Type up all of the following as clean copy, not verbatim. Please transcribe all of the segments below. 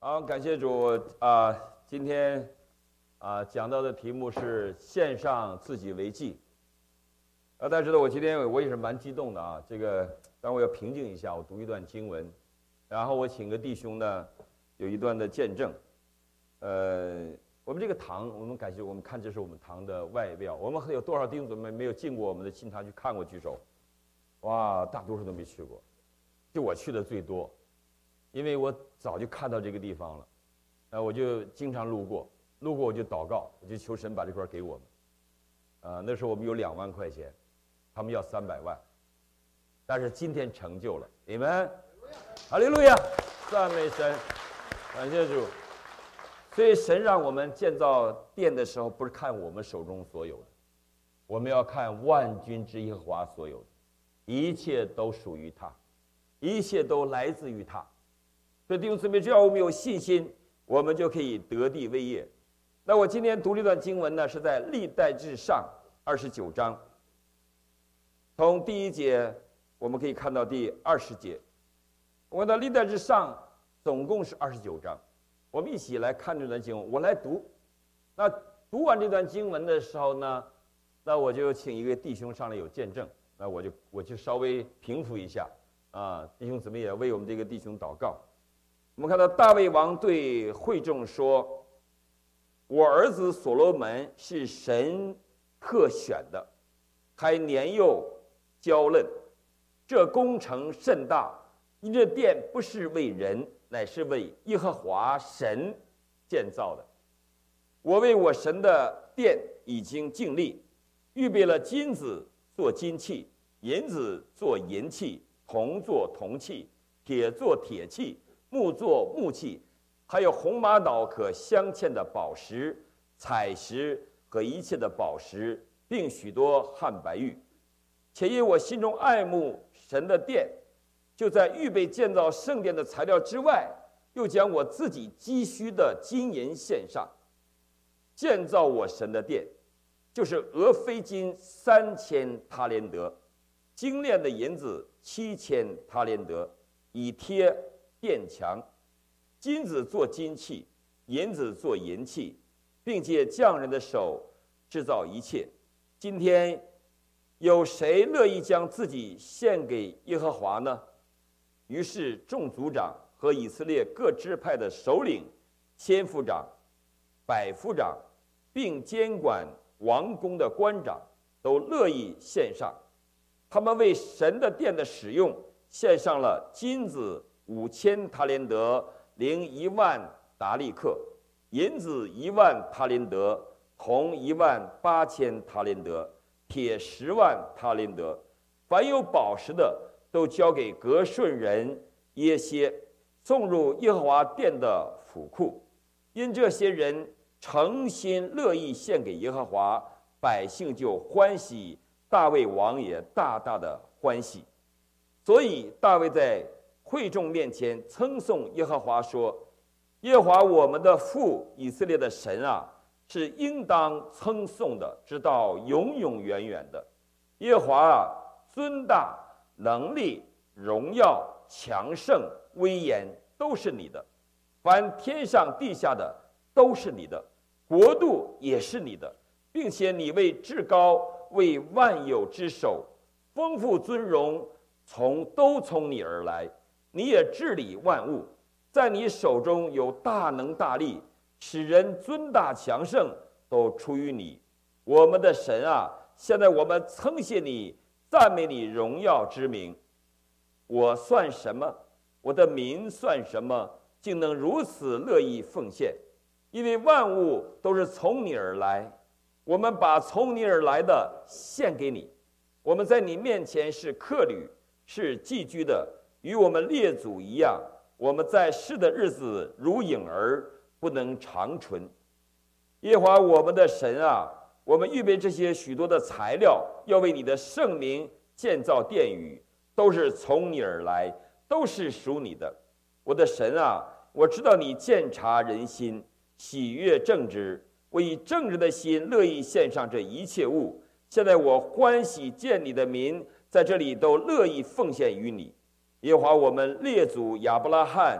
好，感谢主今天讲到的题目是献上自己为祭。大家知道我今天我也是蛮激动的啊，当我要平静一下，我读一段经文，然后我请个弟兄呢有一段的见证。我们这个堂，我们感谢我们看这是我们堂的外表，我们有多少弟兄姊妹没有进过我们的新堂去看过？举手。哇，大多数都没去过，就我去的最多。因为我早就看到这个地方了，我就经常路过我就祷告，我就求神把这块给我们。那时候我们有2万块钱，他们要300万，但是今天成就了，你们，哈利路亚，赞美神，感谢主。所以神让我们建造殿的时候，不是看我们手中所有的，我们要看万军之耶和华所有的，一切都属于他，一切都来自于他。所以弟兄姊妹，只要我们有信心，我们就可以得地为业。那我今天读这段经文呢，是在历代志上29章，从第1节我们可以看到第20节。我们的历代志上总共是29章，我们一起来看这段经文，我来读。那读完这段经文的时候呢，那我就请一个弟兄上来有见证，那我就稍微平复一下弟兄姊妹也为我们这个弟兄祷告。我们看到大卫王对会众说：“我儿子所罗门是神特选的，还年幼娇嫩，这工程甚大，因这殿不是为人，乃是为耶和华神建造的。我为我神的殿已经尽力，预备了金子做金器，银子做银器，铜做铜器，铁做铁器，木做木器，还有红玛瑙可镶嵌的宝石、彩石和一切的宝石，并许多汉白玉。且因我心中爱慕神的殿，就在预备建造圣殿的材料之外，又将我自己积蓄的金银献上。建造我神的殿，就是俄斐金3000塔连德，精炼的银子7000塔连德，以贴殿墙，金子做金器，银子做银器，并借匠人的手制造一切。今天有谁乐意将自己献给耶和华呢？于是众族长和以色列各支派的首领、千夫长、百夫长，并监管王宫的官长，都乐意献上。他们为神的殿的使用献上了金子5000塔连德，零10000达利克，银子10000塔连德，铜18000塔连德，铁10万塔连德。凡有宝石的，都交给革顺人耶歇，送入耶和华殿的府库。因这些人诚心乐意献给耶和华，百姓就欢喜，大卫王也大大的欢喜。所以大卫在会众面前称颂耶和华说：“耶和华我们的父以色列的神啊，是应当称颂的，直到永永远远的。耶和华啊，尊大、能力、荣耀、强盛、威严都是你的，凡天上地下的都是你的，国度也是你的，并且你为至高，为万有之首，丰富尊荣都从你而来。你也治理万物，在你手中有大能大力，使人尊大强盛，都出于你。我们的神啊，现在我们称谢你，赞美你荣耀之名。我算什么？我的民算什么？竟能如此乐意奉献？因为万物都是从你而来，我们把从你而来的献给你。我们在你面前是客旅，是寄居的，与我们列祖一样。我们在世的日子如影儿，不能长存。耶和华我们的神啊，我们预备这些许多的材料，要为你的圣名建造殿宇，都是从你而来，都是属你的。我的神啊，我知道你鉴察人心，喜悦正直，我以正直的心乐意献上这一切物。现在我欢喜见你的民在这里都乐意奉献于你。耶和华我们列祖亚伯拉罕、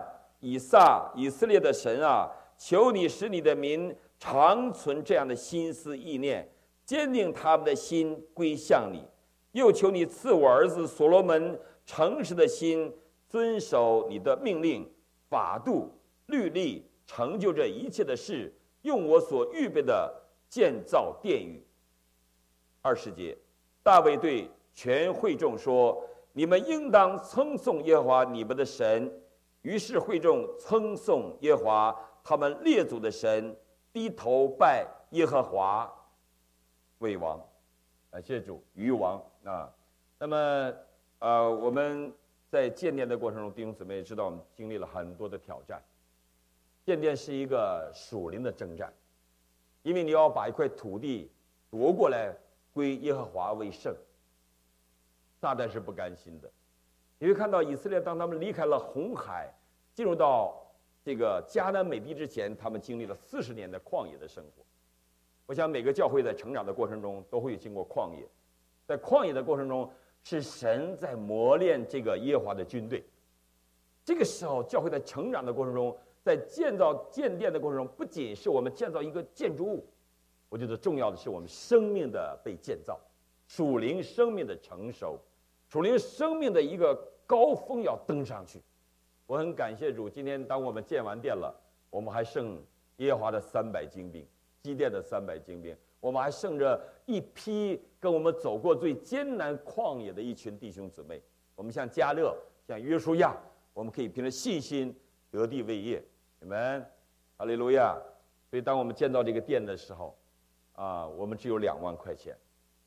以色列的神啊，求你使你的民长存这样的心思意念，坚定他们的心归向你。又求你赐我儿子所罗门诚实的心，遵守你的命令、法度、律例，成就这一切的事，用我所预备的建造殿宇。20节，大卫对全会众说：你们应当称颂耶和华你们的神。于是会众称颂耶和华他们列祖的神，低头拜耶和华为王。谢谢主，于王啊。那么我们在建殿的过程中，弟兄姊妹也知道，我们经历了很多的挑战。建殿是一个属灵的征战，因为你要把一块土地夺过来归耶和华为圣。撒旦是不甘心的。你会看到以色列当他们离开了红海，进入到这个迦南美地之前，他们经历了40年的旷野的生活。我想每个教会在成长的过程中都会经过旷野，在旷野的过程中，是神在磨练这个耶和华的军队。这个时候，教会在成长的过程中，在建殿的过程中，不仅是我们建造一个建筑物，我觉得重要的是我们生命的被建造，属灵生命的成熟，属灵生命的一个高峰要登上去。我很感谢主，今天当我们建完殿了，我们还剩耶和华的300精兵，基甸的300精兵，我们还剩着一批跟我们走过最艰难旷野的一群弟兄姊妹。我们像迦勒，像约书亚，我们可以凭着信心得地为业。你们，哈利路亚！所以当我们建造这个殿的时候，我们只有2万块钱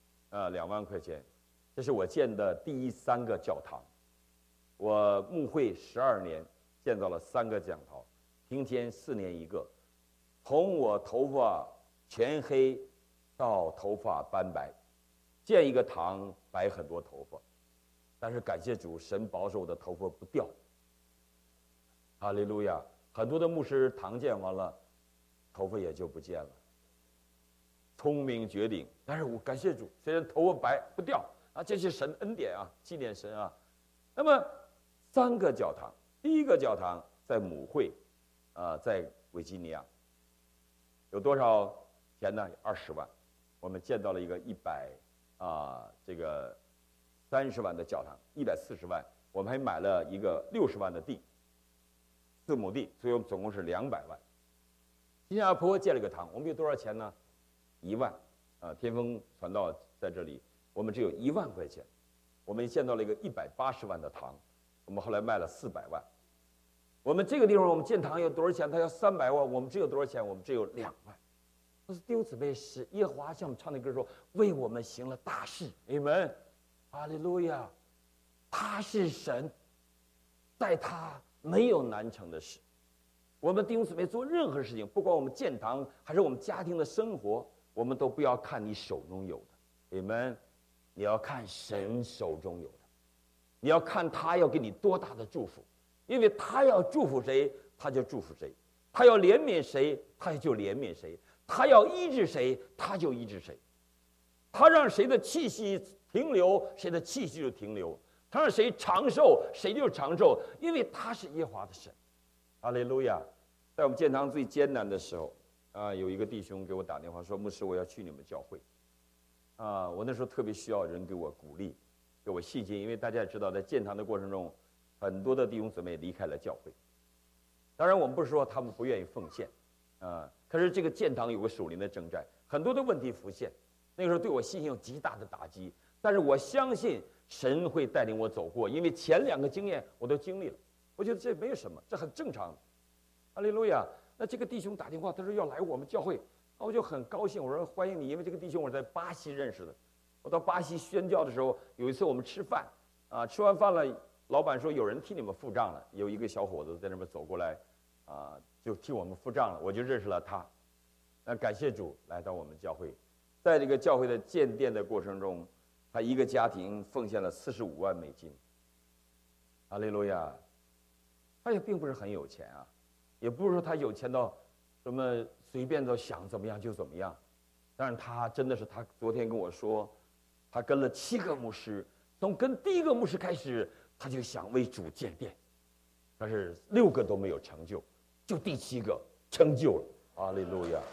，2万块钱。这是我建的第3个教堂。我牧会12年，建造了3个讲堂，平天4年1个。从我头发全黑到头发斑白，建一个堂白很多头发，但是感谢主，神保守我的头发不掉。哈利路亚！很多的牧师堂建完了，头发也就不见了。聪明绝顶，但是我感谢主，虽然头发白不掉这是神恩典啊，纪念神啊。那么3个教堂，第1个教堂在母会，在维吉尼亚，有多少钱呢？20万，我们建造了一个30万的教堂，140万，我们还买了一个60万的地，4亩地，所以我们总共是200万。新加坡建了个堂，我们有多少钱呢？1万，天风传道在这里，我们只有1万块钱，我们建造了一个180万的堂，我们后来卖了400万。我们这个地方，我们建堂要多少钱？他要300万，我们只有多少钱？我们只有2万。但是弟兄姊妹，是耶和华像我们唱的歌说，为我们行了大事。阿们，哈利路亚！他是神，在他没有难成的事。我们弟兄姊妹做任何事情，不管我们建堂还是我们家庭的生活，我们都不要看你手中有的，阿们，你要看神手中有的，你要看他要给你多大的祝福，因为他要祝福谁，他就祝福谁；他要怜悯谁，他就怜悯谁；他要医治谁，他就医治谁；他让谁的气息停留，谁的气息就停留；他让谁长寿，谁就长寿，因为他是耶和华的神。哈利路亚！在我们建堂最艰难的时候，有一个弟兄给我打电话说：“牧师，我要去你们教会。”我那时候特别需要人给我鼓励，给我信心，因为大家也知道，在建堂的过程中，很多的弟兄姊妹离开了教会。当然，我们不是说他们不愿意奉献，可是这个建堂有个属灵的征战，很多的问题浮现，那个时候对我信心有极大的打击。但是我相信神会带领我走过，因为前2个经验我都经历了。我觉得这没有什么，这很正常。哈利路亚！那这个弟兄打电话，他说要来我们教会，我就很高兴。我说欢迎你，因为这个弟兄我在巴西认识的。我到巴西宣教的时候，有一次我们吃饭，吃完饭了，老板说有人替你们付账了。有一个小伙子在那边走过来，就替我们付账了，我就认识了他。那感谢主来到我们教会，在这个教会的建殿的过程中，他一个家庭奉献了45万美金。哈利路亚！他也并不是很有钱啊，也不是说他有钱到什么随便都想怎么样就怎么样。但是他真的是，他昨天跟我说，他跟了7个牧师，从跟第1个牧师开始，他就想为主建殿。 但是6个都没有成就，就第7个成就了。哈利路亚！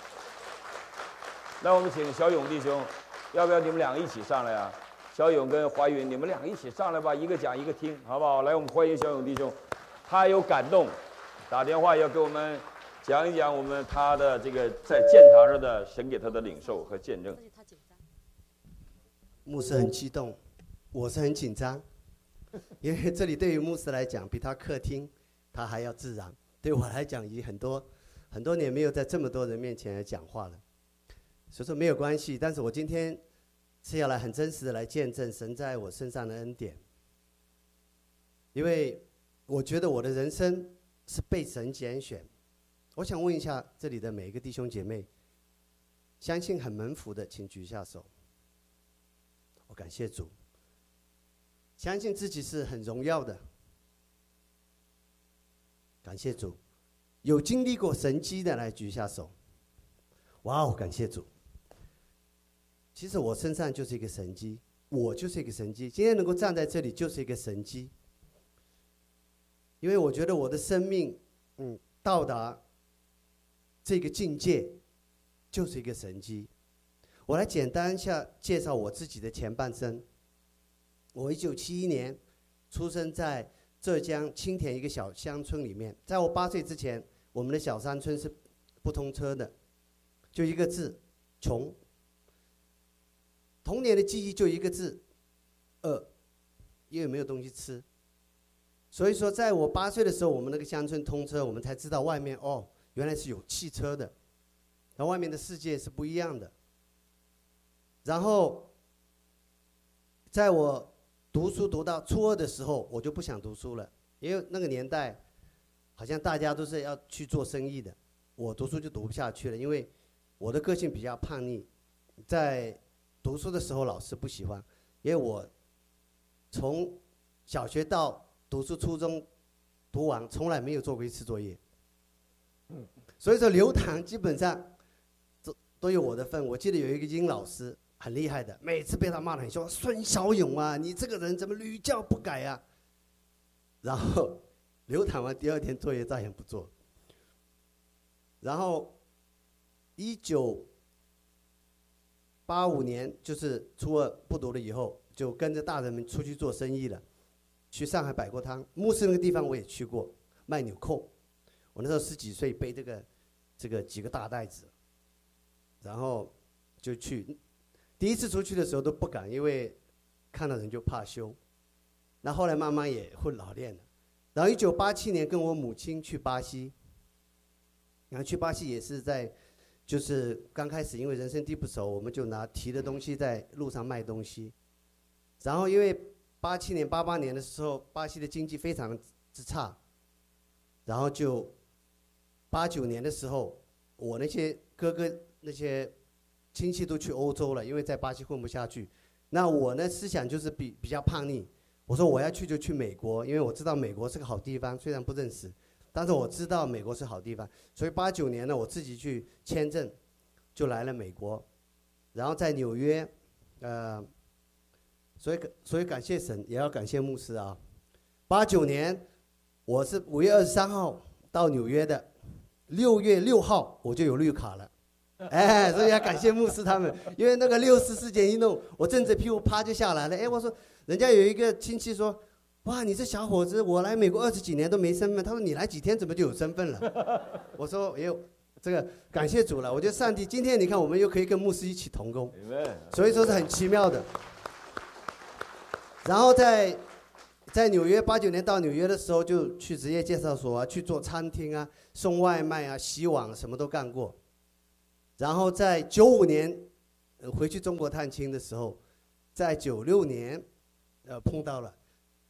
那我们请小勇弟兄，要不要你们2个一起上来啊？小勇跟华云，你们2个一起上来吧，一个讲一个听，好不好？来，我们欢迎小勇弟兄，他有感动，打电话要给我们讲一讲他的这个在建堂上的神给他的领受和见证。 牧师很激动，我是很紧张，因为这里对于牧师来讲，比他客厅他还要自然。对我来讲，已经很多年没有在这么多人面前讲话了，所以说没有关系。但是我今天是要来很真实的来见证神在我身上的恩典，因为我觉得我的人生是被神拣选。我想问一下这里的每一个弟兄姐妹，相信很蒙福的，请举一下手。我感谢主。相信自己是很荣耀的，感谢主。有经历过神迹的来举一下手。哇哦，感谢主。其实我身上就是一个神迹，我就是一个神迹，今天能够站在这里就是一个神迹。因为我觉得我的生命到达这个境界就是一个神迹。我来简单一下介绍我自己的前半生。我1971年出生在浙江青田一个小乡村里面。在我8岁之前，我们的小山村是不通车的，就一个字，穷。童年的记忆就一个字，饿，因为没有东西吃。所以说在我8岁的时候，我们那个乡村通车，我们才知道外面原来是有汽车的，然后外面的世界是不一样的。然后在我读书读到初2的时候，我就不想读书了，因为那个年代好像大家都是要去做生意的，我读书就读不下去了，因为我的个性比较叛逆，在读书的时候老师不喜欢，因为我从小学到读书初中读完，从来没有做过1次作业，所以说留堂基本上都有我的份。我记得有一个英老师很厉害的，每次被他骂得很凶，孙小勇啊，你这个人怎么屡教不改啊？然后留堂完第2天作业再也不做。然后1985年就是初2不读了以后，就跟着大人们出去做生意了，去上海百货汤，牧师那个地方我也去过，卖纽扣。我那时候10几岁，背这个几个大袋子，然后就去。第1次出去的时候都不敢，因为看到人就怕羞。那后来慢慢也混老练了。然后1987年跟我母亲去巴西，然后去巴西也是就是刚开始因为人生地不熟，我们就提的东西在路上卖东西。然后因为87年、88年的时候，巴西的经济非常之差，然后就89年的时候，我那些哥哥那些亲戚都去欧洲了，因为在巴西混不下去。那我呢思想就是比较叛逆，我说我要去就去美国，因为我知道美国是个好地方，虽然不认识，但是我知道美国是好地方。所以89年呢，我自己去签证，就来了美国，然后在纽约，所以感谢神，也要感谢牧师啊。89年我是5月23号到纽约的，6月6号我就有绿卡了。所以要感谢牧师他们，因为那个60事件一弄，我正着屁股啪就下来了。我说，人家有一个亲戚说，哇，你这小伙子，我来美国20几年都没身份。他说你来几天怎么就有身份了？我说，这个感谢主了。我觉得上帝今天你看我们又可以跟牧师一起同工，所以说是很奇妙的。然后在纽约89年到纽约的时候，就去职业介绍所啊，去做餐厅啊，送外卖啊，洗碗什么都干过。然后在95年，回去中国探亲的时候，在96年，碰到了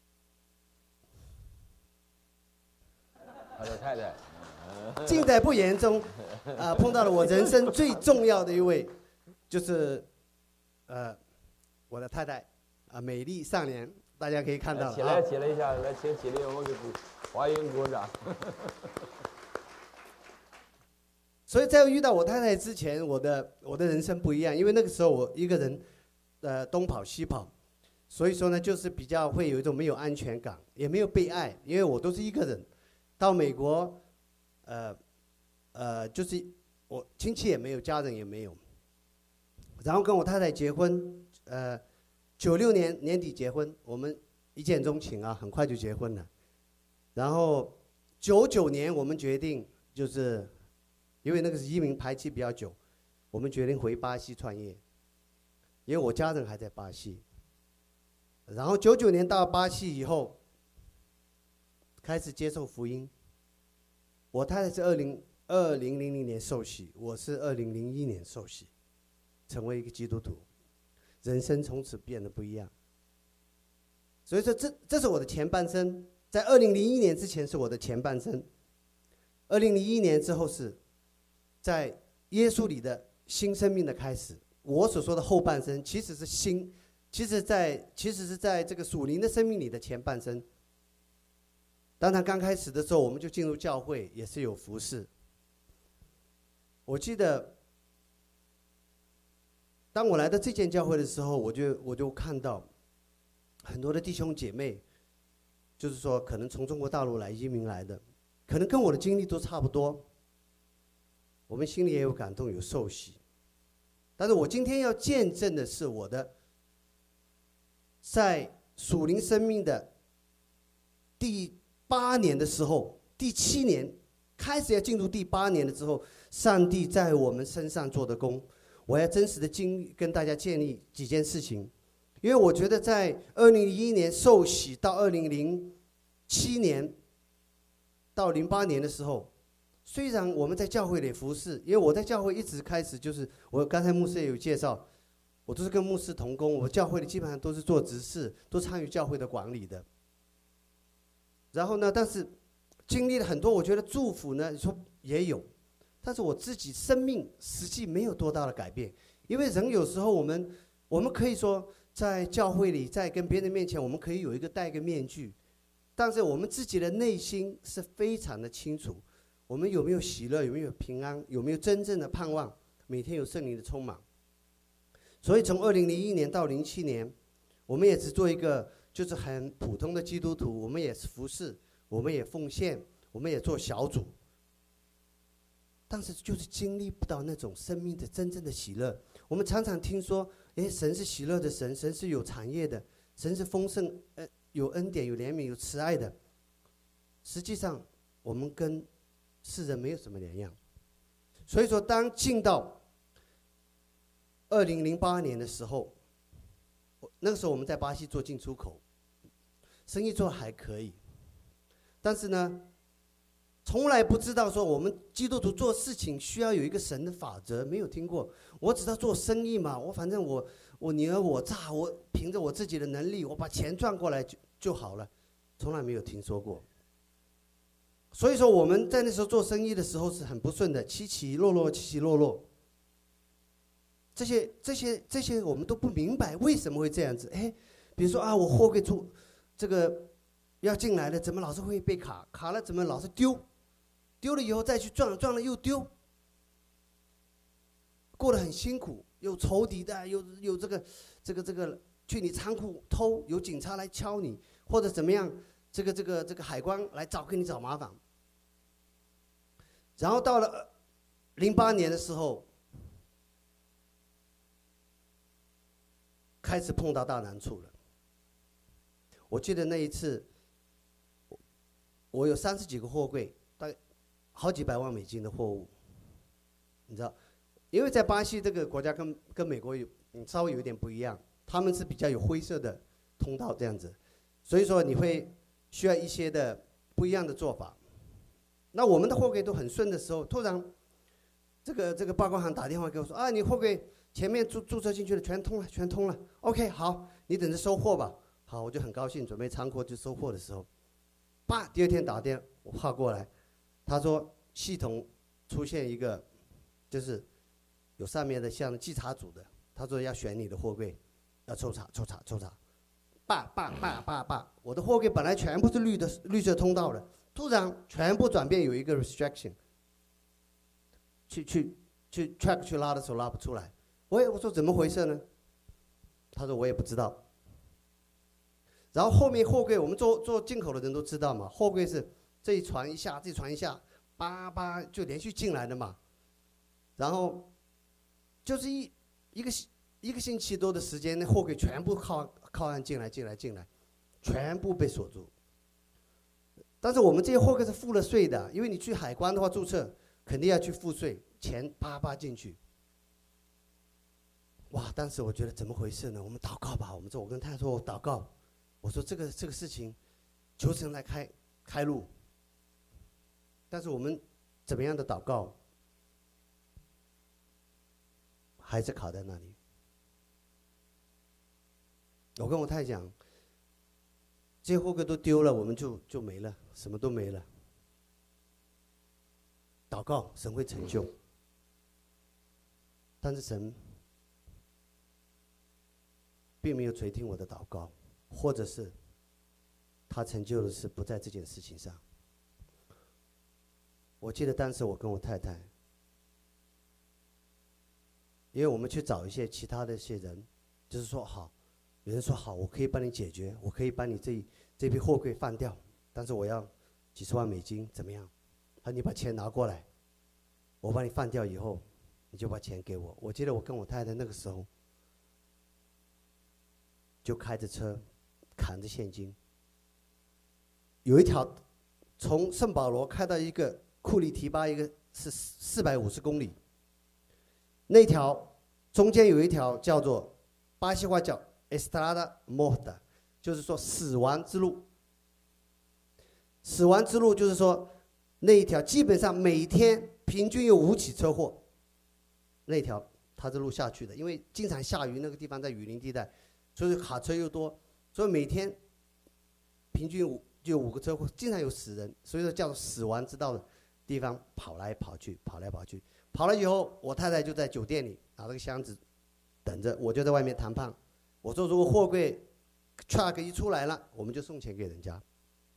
他的太太， 近在不言中，碰到了我人生最重要的一位，就是我的太太，美丽善良，大家可以看到了。 起来一下，来请起立，我们给华云鼓掌。 所以在遇到我太太之前，我的人生不一样，因为那个时候我一个人，东跑西跑， 所以说呢，就是比较会有一种没有安全感，也没有被爱，因为我都是一个人。到美国，就是我亲戚也没有，家人也没有。然后跟我太太结婚，96年年底结婚，我们一见钟情啊，很快就结婚了。然后99年我们决定，就是因为那个是移民排期比较久，我们决定回巴西创业，因为我家人还在巴西。然后99年到巴西以后，开始接受福音。我太太是2000年受洗，我是2001年受洗，成为一个基督徒，人生从此变得不一样。所以说这是我的前半生，在2001年之前是我的前半生，2001年之后是在耶稣里的新生命的开始。我所说的后半生其实是其实是在这个属灵的生命里的前半生。当然刚开始的时候我们就进入教会，也是有服事。我记得当我来到这间教会的时候，我就看到很多的弟兄姐妹，就是说可能从中国大陆来移民来的，可能跟我的经历都差不多。我们心里也有感动，有受洗。但是我今天要见证的是我的在属灵生命的第8年的时候，第7年开始要进入第8年的时候，上帝在我们身上做的工。我要真实的经历跟大家建立几件事情。因为我觉得在2001年受洗到2007年到08年的时候，虽然我们在教会里服侍，因为我在教会一直开始就是我刚才牧师也有介绍，我都是跟牧师同工，我教会里基本上都是做执事，都参与教会的管理的。然后呢，但是经历了很多，我觉得祝福呢，你说也有，但是我自己生命实际没有多大的改变。因为人有时候我们可以说在教会里，在跟别人面前，我们可以有一个戴一个面具，但是我们自己的内心是非常的清楚，我们有没有喜乐，有没有平安，有没有真正的盼望，每天有圣灵的充满。所以从2001年到07年，我们也只做一个就是很普通的基督徒，我们也是服侍，我们也奉献，我们也做小组，但是就是经历不到那种生命的真正的喜乐。我们常常听说，神是喜乐的神，神是有产业的，神是丰盛，有恩典，有怜悯，有慈爱的。实际上，我们跟世人没有什么两样。所以说，当进到2008年的时候，那个时候我们在巴西做进出口，生意做还可以，但是呢，从来不知道说我们基督徒做事情需要有一个神的法则，没有听过。我只知道做生意嘛，反正我你讹我诈，我凭着我自己的能力，我把钱赚过来就好了，从来没有听说过。所以说我们在那时候做生意的时候是很不顺的，起起落落，起起落落。这些我们都不明白为什么会这样子。比如说啊，我货柜出这个要进来了，怎么老是会被卡了，怎么老是丢了以后再去撞了又丢，过得很辛苦，有仇敌的，有这个去你仓库偷，有警察来敲你，或者怎么样，这个海关来给你找麻烦。然后到了08年的时候，开始碰到大难处了。我记得那一次，我有30几个货柜，大概好几百万美金的货物，你知道，因为在巴西这个国家跟美国稍微有点不一样，他们是比较有灰色的通道这样子，所以说你会需要一些的不一样的做法。那我们的货柜都很顺的时候，突然这个报关行打电话给我说啊，你货柜前面注册进去的全通了 ，OK 好，你等着收货吧。好，我就很高兴，准备仓库去收货的时候，第二天打电话过来，他说系统出现一个，就是有上面的像稽查组的，他说要选你的货柜，要抽查，我的货柜本来全部是绿色通道的，突然全部转变有一个 restriction， 去 track 去拉的时候拉不出来，我说怎么回事呢？他说我也不知道。 然后后面货柜，我们做进口的人都知道嘛，货柜是这一船一下，这一船一下，叭叭就连续进来的嘛。然后就是一个星期多的时间，那货柜全部靠岸进来，全部被锁住。但是我们这些货柜是付了税的，因为你去海关的话注册，肯定要去付税，钱叭叭进去。哇！当时我觉得怎么回事呢？我们祷告吧，我跟太太说，我祷告。我说这个事情，求神来开路。但是我们怎么样的祷告，还是卡在那里。我跟我太太讲，这些货柜都丢了，我们就没了，什么都没了。祷告，神会成就。但是神并没有垂听我的祷告。或者是他成就的是不在这件事情上。我记得当时我跟我太太，因为我们去找一些其他的一些人，就是说好，有人说好，我可以帮你解决，我可以帮你这批货柜放掉，但是我要几十万美金，怎么样？他说你把钱拿过来，我帮你放掉以后，你就把钱给我。我记得我跟我太太那个时候，就开着车。扛着现金，有一条从圣保罗开到一个库里提巴，一个是450公里，那条中间有一条叫做巴西话叫 Estrada Morta， 就是说死亡之路。死亡之路就是说那一条基本上每天平均有5起车祸，那条它这路下去的，因为经常下雨，那个地方在雨林地带，所以卡车又多。所以每天平均就有5个车祸，经常有死人，所以说叫做死亡之道的地方跑来跑去。跑了以后，我太太就在酒店里拿了个箱子等着，我就在外面谈判。我说如果货柜 truck 一出来了，我们就送钱给人家。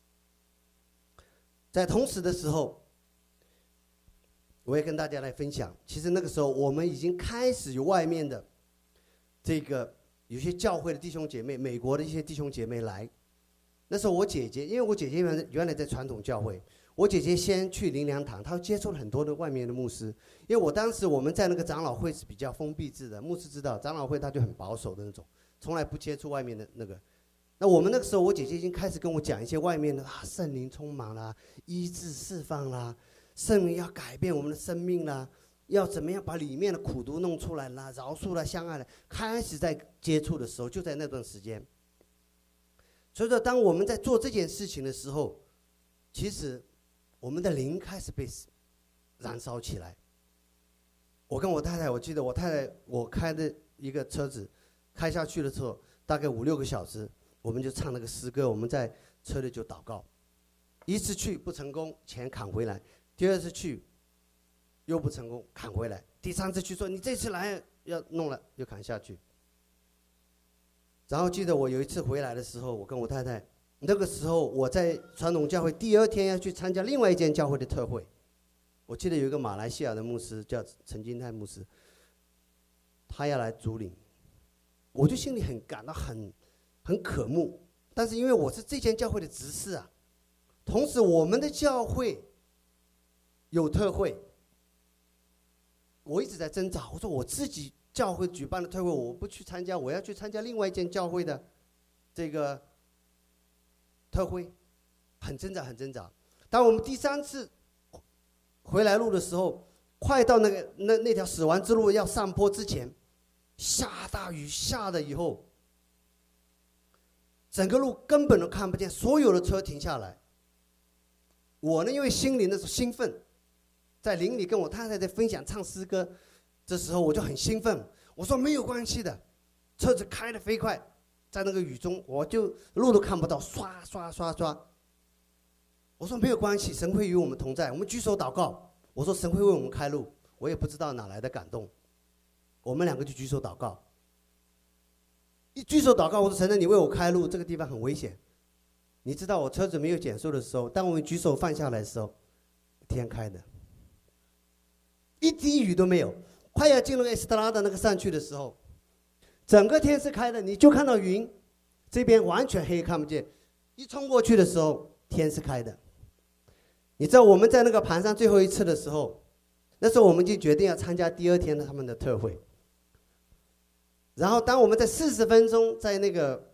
在同时的时候，我也跟大家来分享，其实那个时候我们已经开始有外面的这个。有些教会的弟兄姐妹，美国的一些弟兄姐妹来，那时候我姐姐，因为我姐姐原来在传统教会，我姐姐先去灵粮堂，她接触了很多的外面的牧师，因为我们在那个长老会是比较封闭制的，牧师知道长老会他就很保守的那种，从来不接触外面的那个。那我们那个时候，我姐姐已经开始跟我讲一些外面的圣灵充满啦，医治释放啦，圣灵要改变我们的生命啦。要怎么样把里面的苦毒弄出来啦，饶恕啦，相爱了，开始在接触的时候，就在那段时间。所以说，当我们在做这件事情的时候，其实我们的灵开始被燃烧起来。我跟我太太，我记得我太太，我开的一个车子开下去的时候，大概5、6个小时，我们就唱那个诗歌，我们在车里就祷告。一次去不成功，钱扛回来；第二次去。又不成功，砍回来。第3次去说你这次来要弄了，又砍下去。然后记得我有一次回来的时候，我跟我太太，那个时候我在传统教会，第2天要去参加另外一间教会的特会。我记得有一个马来西亚的牧师叫陈金泰牧师，他要来主领，我就心里感到很渴慕。但是因为我是这间教会的执事啊，同时我们的教会有特会。我一直在挣扎，我说我自己教会举办的特会我不去参加，我要去参加另外一间教会的这个特会，很挣扎。当我们第3次回来路的时候，快到那条死亡之路要上坡之前，下大雨，下了以后，整个路根本都看不见，所有的车停下来。我呢，因为心里那时候兴奋。在林里跟我太太在分享唱诗歌，这时候我就很兴奋。我说没有关系的，车子开得飞快，在那个雨中，我就路都看不到，刷。我说没有关系，神会与我们同在，我们举手祷告。我说神会为我们开路，我也不知道哪来的感动，我们2个就举手祷告。一举手祷告，我说神啊，你为我开路，这个地方很危险。你知道我车子没有减速的时候，当我们举手放下来的时候，天开的。一滴雨都没有，快要进入埃斯特拉的那个上去的时候，整个天是开的，你就看到云这边完全黑看不见，一冲过去的时候天是开的。你知道我们在那个盘上最后一次的时候，那时候我们就决定要参加第二天的他们的特会。然后当我们在40分钟在那个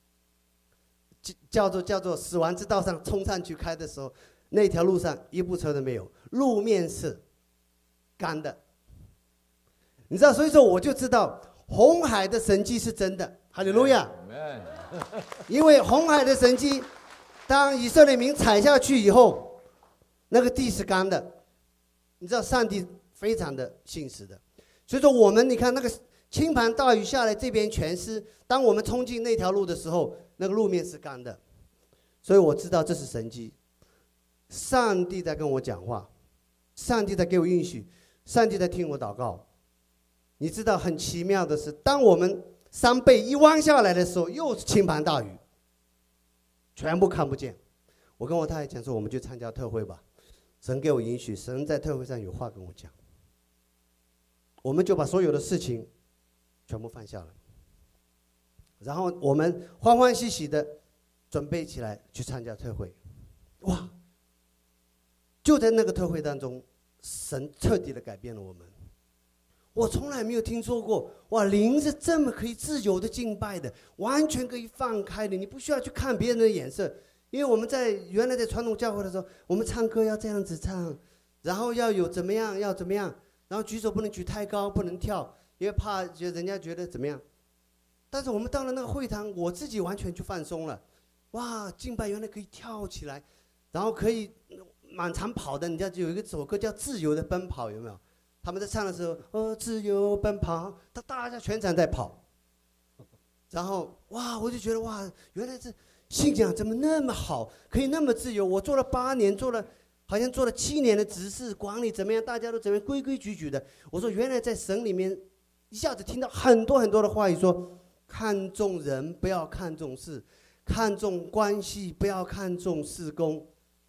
叫做死亡之道上冲上去开的时候，那条路上一部车都没有，路面是干的。你知道，所以说我就知道红海的神迹是真的，哈利路亚。因为红海的神迹，当以色列民踩下去以后，那个地是干的。你知道上帝非常的信实的，所以说我们你看那个倾盆大雨下来，这边全湿。当我们冲进那条路的时候，那个路面是干的，所以我知道这是神迹。上帝在跟我讲话，上帝在给我应许，上帝在听我祷告。你知道很奇妙的是，当我们山背一弯下来的时候，又是倾盆大雨，全部看不见。我跟我太太讲说，我们去参加特会吧。神给我允许，神在特会上有话跟我讲，我们就把所有的事情全部放下了，然后我们欢欢喜喜的准备起来去参加特会。哇！就在那个特会当中，神彻底的改变了我们。我从来没有听说过，哇，灵是这么可以自由的敬拜的，完全可以放开的，你不需要去看别人的眼色。因为我们原来在传统教会的时候，我们唱歌要这样子唱，然后要有怎么样，要怎么样，然后举手不能举太高，不能跳，因为怕人家觉得怎么样。但是我们到了那个会堂，我自己完全就放松了。哇，敬拜原来可以跳起来，然后可以满场跑的。人家就有一首歌叫《自由的奔跑》，有没有？他们在唱的时候，哦，自由奔跑，大家全场在跑。然后哇，我就觉得哇，原来这信仰怎么那么好，可以那么自由。我做了8年，好像做了7年的执事管理，怎么样？大家都怎么样规规矩矩的。我说原来在神里面，一下子听到很多很多的话语说，看重人不要看重事，看重关系不要看重事工，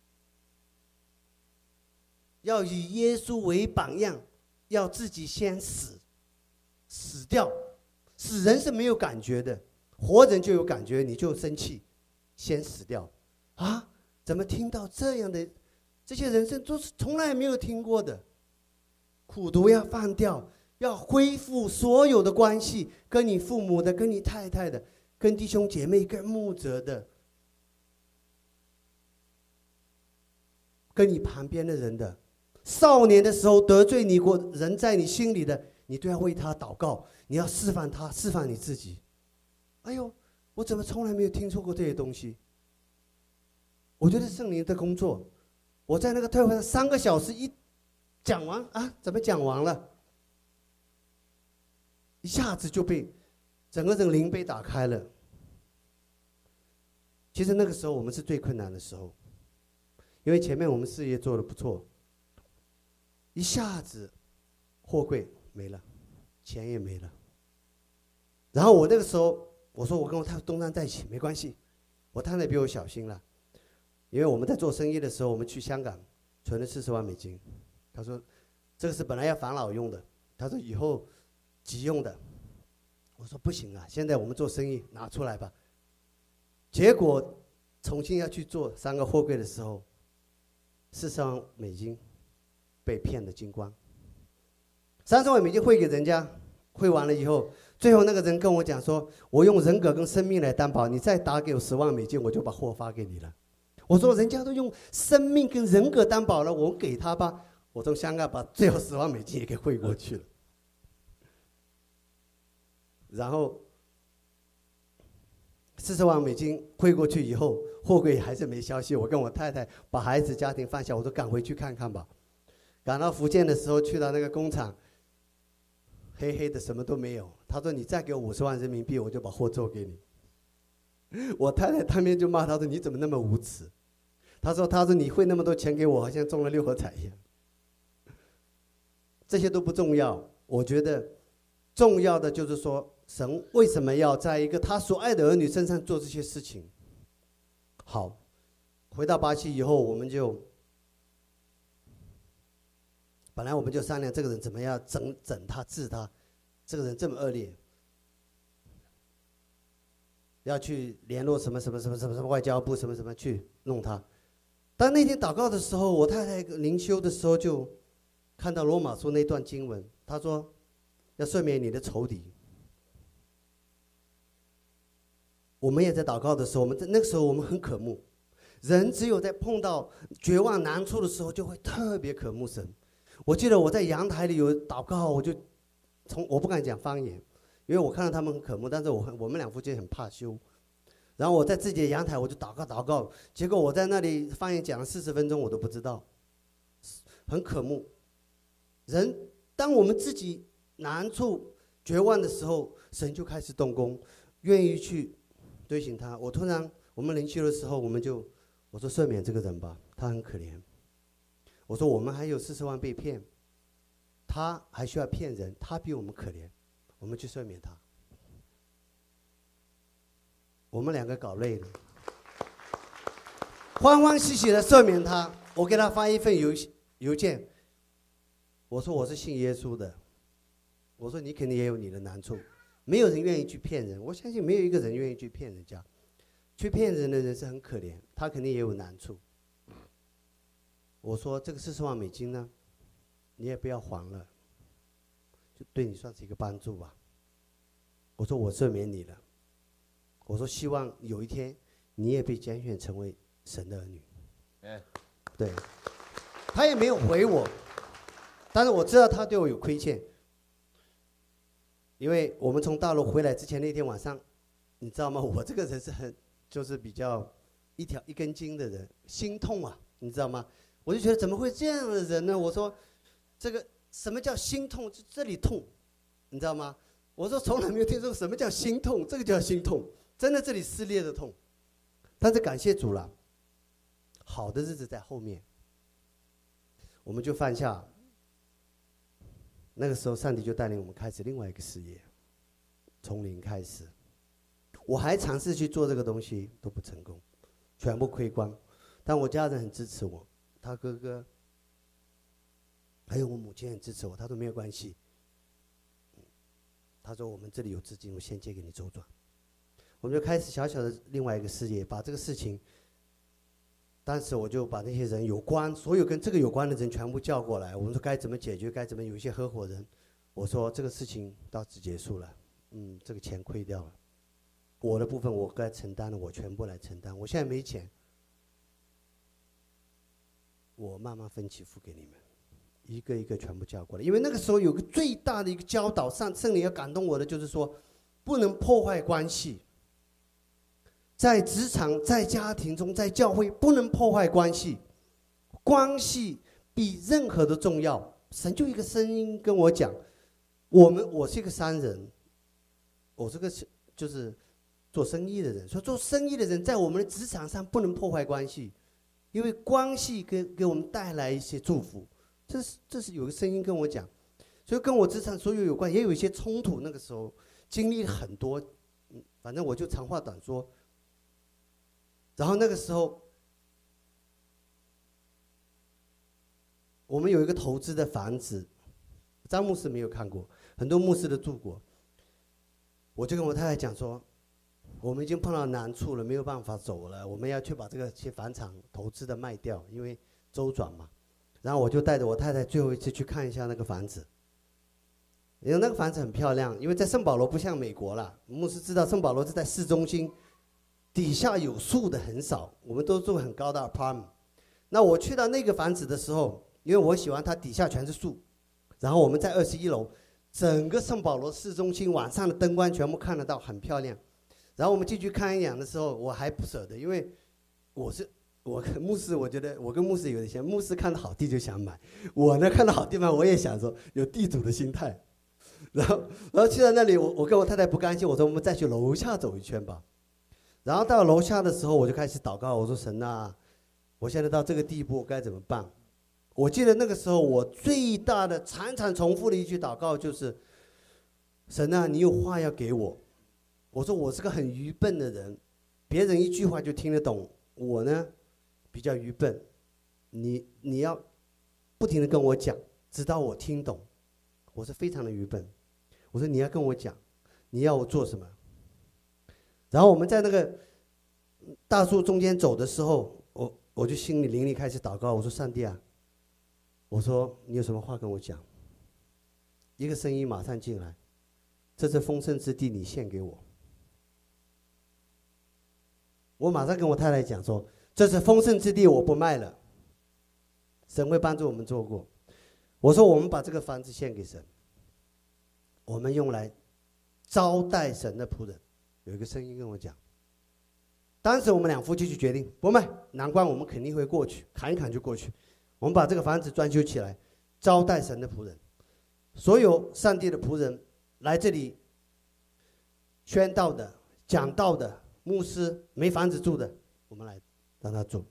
要以耶稣为榜样，要自己先死掉。死人是没有感觉的，活人就有感觉，你就生气，先死掉啊！怎么听到这样的这些人生都是从来没有听过的？苦毒要放掉，要恢复所有的关系，跟你父母的，跟你太太的，跟弟兄姐妹，跟牧者的，跟你旁边的人的。少年的时候得罪你过人，在你心里的，你都要为他祷告，你要释放他，释放你自己。哎呦，我怎么从来没有听说过这些东西？我觉得圣灵的工作，我在那个特会上3个小时一讲完啊，怎么讲完了？一下子就被整个人灵被打开了。其实那个时候我们是最困难的时候，因为前面我们事业做得不错，一下子货柜没了，钱也没了。然后我那个时候我说我跟我太太东山再起没关系，我太太比我小心了，因为我们在做生意的时候，我们去香港存了40万美金。他说这个是本来要防老用的，他说以后急用的。我说不行啊，现在我们做生意拿出来吧。结果重新要去做3个货柜的时候，40万美金被骗得精光。30万美金汇给人家，汇完了以后，最后那个人跟我讲说，我用人格跟生命来担保，你再打给我10万美金，我就把货发给你了。我说人家都用生命跟人格担保了，我给他吧。我从香港把最后10万美金也给汇过去了。然后40万美金汇过去以后，货柜还是没消息。我跟我太太把孩子家庭放下，我说赶回去看看吧。赶到福建的时候，去到那个工厂，黑黑的，什么都没有。他说：“你再给我50万人民币，我就把货做给你。”我太太当面就骂他说：“你怎么那么无耻？”他说：“你汇那么多钱给我，好像中了6合彩一样。”这些都不重要，我觉得重要的就是说，神为什么要在一个他所爱的儿女身上做这些事情？好，回到巴西以后，我们就本来我们就商量这个人怎么样整他治他，这个人这么恶劣。 要去联络什么什么什么什么什么外交部什么什么去弄他。但那天祷告的时候，我太太灵修的时候就看到罗马书那段经文，他说要赦免你的仇敌。我们也在祷告的时候，那个时候我们很渴慕，人只有在碰到绝望难处的时候，就会特别渴慕神。我记得我在阳台里有祷告，我不敢讲方言，因为我看到他们很渴慕，但是我们两夫妻很怕羞。然后我在自己的阳台我就祷告，结果我在那里方言讲了40分钟，我都不知道，很渴慕。当我们自己难处绝望的时候，神就开始动工，愿意去追寻他。我们灵修的时候，我说赦免这个人吧，他很可怜。我说我们还有40万被骗，他还需要骗人，他比我们可怜，我们去赦免他。我们两个搞累了，欢欢喜喜的赦免他。我给他发一份邮件，我说我是信耶稣的，我说你肯定也有你的难处，没有人愿意去骗人，我相信没有一个人愿意去骗人家，去骗人的人是很可怜，他肯定也有难处。我说这个40万美金呢，你也不要还了，就对你算是一个帮助吧。我说我赦免你了，我说希望有一天你也被拣选成为神的儿女。对，他也没有回我，但是我知道他对我有亏欠，因为我们从大陆回来之前那天晚上，你知道吗？我这个人是就是比较一根筋的人，心痛啊，你知道吗？我就觉得怎么会这样的人呢？我说这个什么叫心痛？就这里痛，你知道吗？我说从来没有听说什么叫心痛，这个叫心痛，真的这里撕裂的痛。但是感谢主了，好的日子在后面，我们就放下。那个时候上帝就带领我们开始另外一个事业，从零开始。我还尝试去做这个东西都不成功，全部亏光。但我家人很支持我，他哥哥还有我母亲很支持我，他说没有关系，他说我们这里有资金，我先借给你周转。我们就开始小小的另外一个事业，把这个事情，当时我就把那些人所有跟这个有关的人全部叫过来，我们说该怎么解决，该怎么有一些合伙人，我说这个事情到此结束了，这个钱亏掉了，我的部分我该承担的我全部来承担，我现在没钱，我慢慢分期付给你们，一个一个全部叫过来。因为那个时候有个最大的一个教导，圣灵要感动我的就是说，不能破坏关系。在职场、在家庭中、在教会，不能破坏关系，关系比任何的重要。神就一个声音跟我讲，我是一个商人，我是个就是做生意的人，所以做生意的人在我们的职场上不能破坏关系，因为关系给我们带来一些祝福。这是有个声音跟我讲，所以跟我职场所有关，也有一些冲突。那个时候经历了很多，反正我就长话短说。然后那个时候，我们有一个投资的房子，张牧师没有看过，很多牧师都住过。我就跟我太太讲说，我们已经碰到难处了，没有办法走了，我们要去把这些房产投资的卖掉，因为周转嘛。然后我就带着我太太最后一次去看一下那个房子，因为那个房子很漂亮，因为在圣保罗不像美国啦，牧师知道圣保罗是在市中心。底下有树的很少，我们都住很高的 apartment。那我去到那个房子的时候，因为我喜欢它底下全是树，然后我们在21楼，整个圣保罗市中心晚上的灯光全部看得到，很漂亮。然后我们进去看一眼的时候，我还不舍得，因为我跟牧师，我觉得我跟牧师有点像，牧师看到好地就想买，我呢看到好地方我也想说有地主的心态。然后去到那里，我跟我太太不甘心，我说我们再去楼下走一圈吧。然后到楼下的时候，我就开始祷告，我说神啊，我现在到这个地步该怎么办？我记得那个时候我最大的常常重复的一句祷告就是神啊，你有话要给我。我说我是个很愚笨的人，别人一句话就听得懂，我呢比较愚笨，你要不停的跟我讲，直到我听懂。我是非常的愚笨，我说你要跟我讲，你要我做什么？ 然后我们在那个大树中间走的时候，我就心里灵里开始祷告，我说上帝啊，我说你有什么话跟我讲？一个声音马上进来，这是丰盛之地，你献给我。我马上跟我太太讲说，这是丰盛之地，我不卖了，神会帮助我们做过。我说我们把这个房子献给神，我们用来招待神的仆人。有一个声音跟我讲，当时我们两夫妻就决定不卖，难关我们肯定会过去，砍一砍就过去。我们把这个房子装修起来，招待神的仆人，所有上帝的仆人来这里宣道的、讲道的、牧师没房子住的，我们来让他住。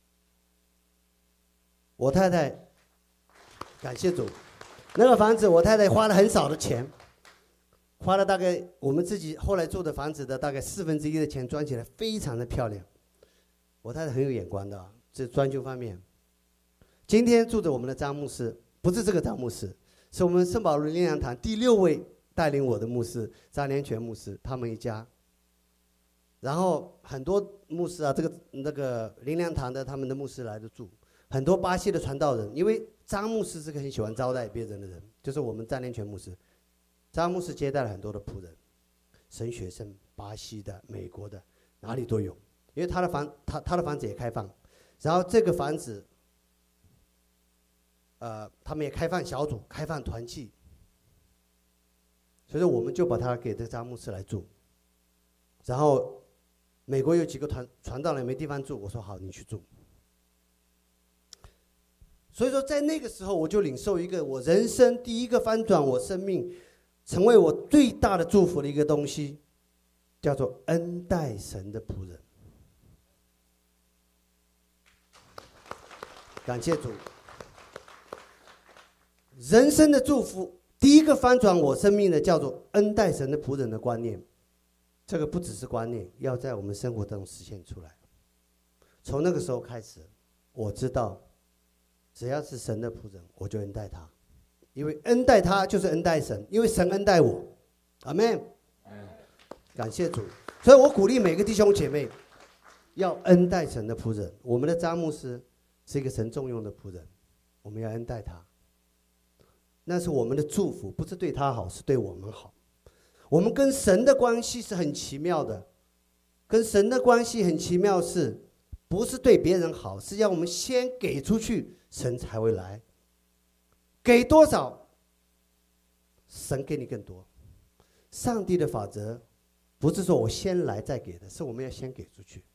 我太太，感谢主，那个房子我太太花了很少的钱，花了大概我们自己后来住的房子的大概1/4的钱，装起来非常的漂亮。我太太很有眼光的，这装修方面。今天住着我们的张牧师，不是这个张牧师，是我们圣保罗灵粮堂第6位带领我的牧师张连全牧师，他们一家。然后很多牧师啊，那个灵粮堂的他们的牧师来的住，很多巴西的传道人，因为张牧师是个很喜欢招待别人的人，就是我们张连全牧师。张牧师接待了很多的仆人，神学生、巴西的、美国的，哪里都有。因为他的房子也开放，然后这个房子，他们也开放小组、开放团契，所以说我们就把它给这张牧师来住。然后美国有几个传道人没地方住，我说好，你去住。所以说在那个时候，我就领受一个我人生第一个翻转我生命，成为我最大的祝福的一个东西，叫做恩待神的仆人。感谢主，人生的祝福，第一个翻转我生命的叫做恩待神的仆人的观念。这个不只是观念，要在我们生活当中实现出来。从那个时候开始，我知道，只要是神的仆人，我就恩待他，因为恩待他就是恩待神，因为神恩待我。阿们。感谢主，所以我鼓励每个弟兄姐妹要恩待神的仆人。我们的张牧师是一个神重用的仆人，我们要恩待他，那是我们的祝福，不是对他好，是对我们好。我们跟神的关系是很奇妙的，跟神的关系很奇妙，是不是对别人好，是要我们先给出去，神才会来。给多少，神给你更多。上帝的法则不是说我先来再给的，是我们要先给出去。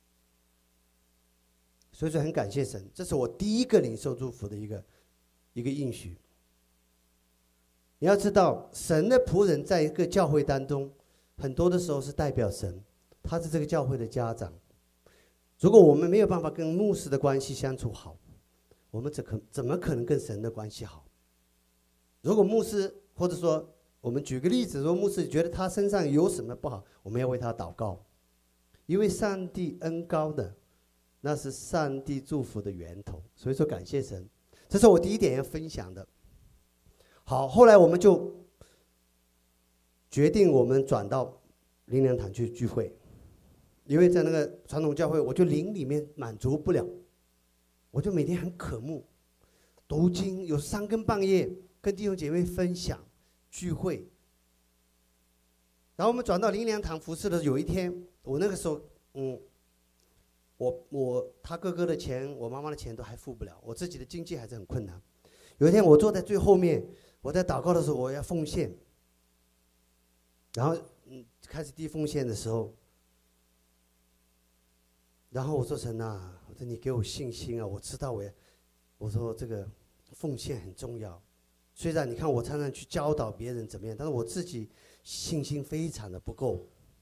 所以说很感谢神，这是我第一个领受祝福的一个应许。你要知道，神的仆人在一个教会当中，很多的时候是代表神，他是这个教会的家长。如果我们没有办法跟牧师的关系相处好，我们怎么可能跟神的关系好？如果牧师，或者说我们举个例子，说牧师觉得他身上有什么不好，我们要为他祷告，因为上帝恩膏的，那是上帝祝福的源头。所以说感谢神，这是我第一点要分享的。好，后来我们就决定我们转到灵粮堂去聚会，因为在那个传统教会，我就灵里面满足不了，我就每天很渴慕读经，有3更半夜跟弟兄姐妹分享聚会。然后我们转到灵粮堂服侍的有一天，我那个时候，他哥哥的钱，我妈妈的钱都还付不了，我自己的经济还是很困难。有一天我坐在最后面，我在祷告的时候，我要奉献，然后开始递奉献的时候，然后我说神啊，我说你给我信心啊，我知道我说这个奉献很重要。虽然你看我常常去教导别人怎么样，但是我自己信心非常的不够。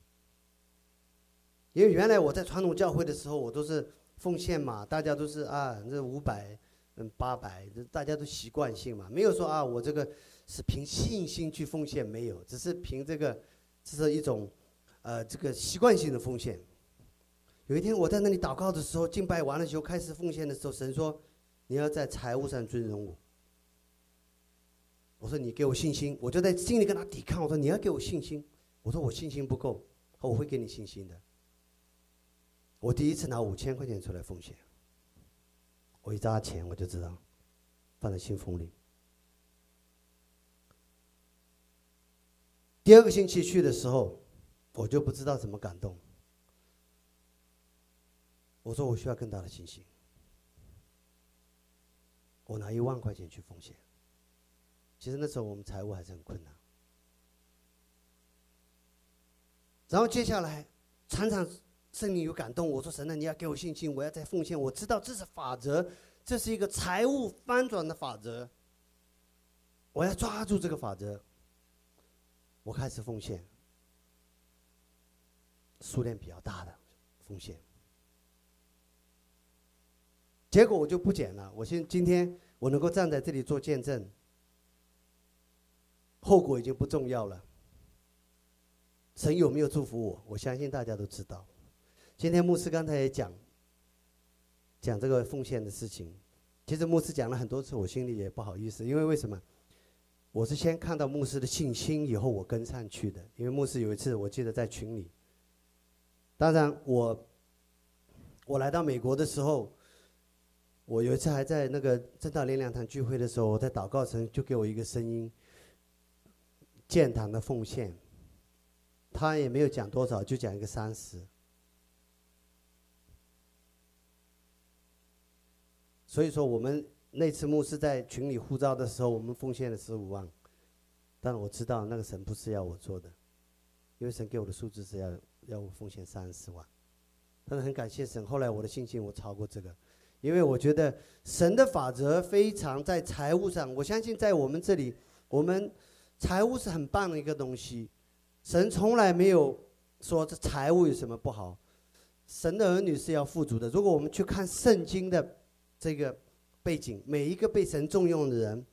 因为原来我在传统教会的时候，我都是奉献嘛，大家都是这500、800，大家都习惯性嘛，没有说我这个是凭信心去奉献，没有，只是凭这是一种这个习惯性的奉献。有一天我在那里祷告的时候，敬拜完了以后开始奉献的时候，神说你要在财务上尊荣我。我说你给我信心，我就在心里跟他抵抗，我说你要给我信心，我说我信心不够。 我会给你信心的。我第一次拿5000块钱出来奉献，我一扎钱我就知道放在信封里。第2个星期去的时候，我就不知道怎么感动。我说我需要更大的信心。我拿1万块钱去奉献。其实那时候我们财务还是很困难。然后接下来常常圣灵有感动，我说神啊，你要给我信心，我要再奉献。我知道这是法则，这是一个财务翻转的法则，我要抓住这个法则。我开始奉献，数量比较大的奉献。结果我就不减了。今天我能够站在这里做见证，后果已经不重要了。神有没有祝福我？我相信大家都知道。今天牧师刚才也讲这个奉献的事情。其实牧师讲了很多次，我心里也不好意思，因为什么？我是先看到牧师的信心，以后我跟上去的。因为牧师有一次我记得在群里，当然我来到美国的时候，我有一次还在那个正道灵粮堂聚会的时候，我在祷告神就给我一个声音，建堂的奉献。他也没有讲多少，就讲一个30。所以说我们那次牧师在群里呼召的时候，我们奉献了15万。但我知道那个神不是要我做的，因为神给我的数字是要我奉献30万。但是很感谢神，后来我的信心我超过这个，因为我觉得神的法则非常在财务上，我相信在我们这里，我们财务是很棒的一个东西。神从来没有说这财务有什么不好，神的儿女是要富足的。如果我们去看圣经的这个背景，每一个被神重用的人，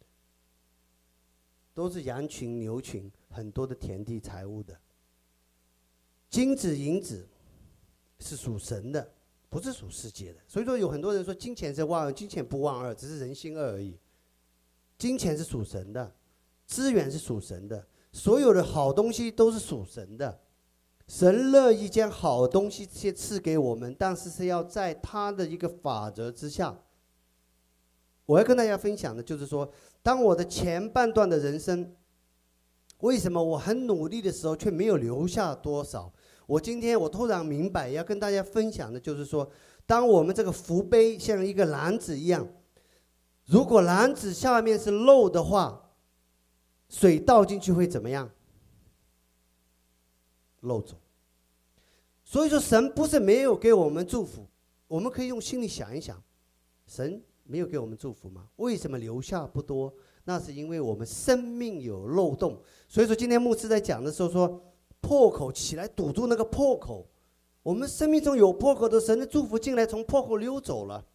都是羊群、牛群，很多的田地财物的。金子、银子是属神的，不是属世界的。所以说有很多人说金钱是万恶，金钱不万恶，只是人心恶而已。金钱是属神的，资源是属神的。所有的好东西都是属神的，神乐意将好东西这些赐给我们，但是是要在他的一个法则之下。我要跟大家分享的就是说，当我的前半段的人生，为什么我很努力的时候却没有留下多少？今天我突然明白，要跟大家分享的就是说，当我们这个福杯像一个篮子一样，如果篮子下面是漏的话，水倒进去会怎么样？漏走。所以说神不是没有给我们祝福，我们可以用心里想一想，神没有给我们祝福吗？为什么留下不多？那是因为我们生命有漏洞。所以说今天牧师在讲的时候说，破口起来堵住那个破口。我们生命中有破口的，神的祝福进来，从破口溜走了，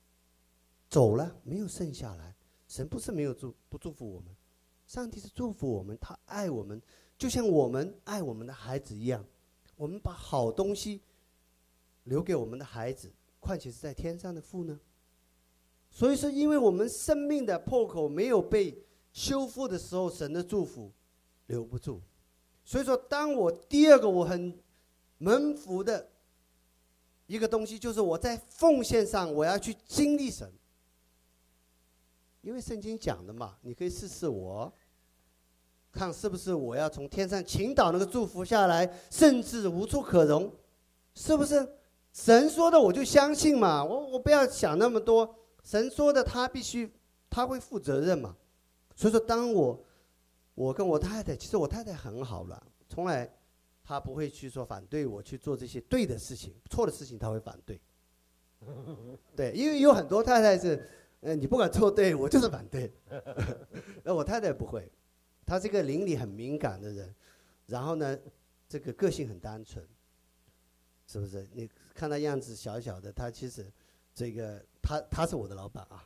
没有剩下来。神不是没有不祝福我们，上帝是祝福我们，他爱我们，就像我们爱我们的孩子一样。我们把好东西留给我们的孩子，况且是在天上的父呢？所以说，因为我们生命的破口没有被修复的时候，神的祝福留不住。所以说，当我第二个我很蒙福的一个东西，就是我在奉献上我要去经历神。因为圣经讲的嘛，你可以试试我，看是不是我要从天上倾倒那个祝福下来，甚至无处可容，是不是？神说的我就相信嘛，我不要想那么多，神说的他会负责任嘛。所以说，当我跟我太太，其实我太太很好了，从来她不会去说反对我去做这些对的事情，错的事情她会反对。对，因为有很多太太是。你不管错对，我就是反对。那我太太不会，她是一个邻里很敏感的人，然后呢，这个个性很单纯，是不是？你看她样子小小的，她其实这个她是我的老板啊。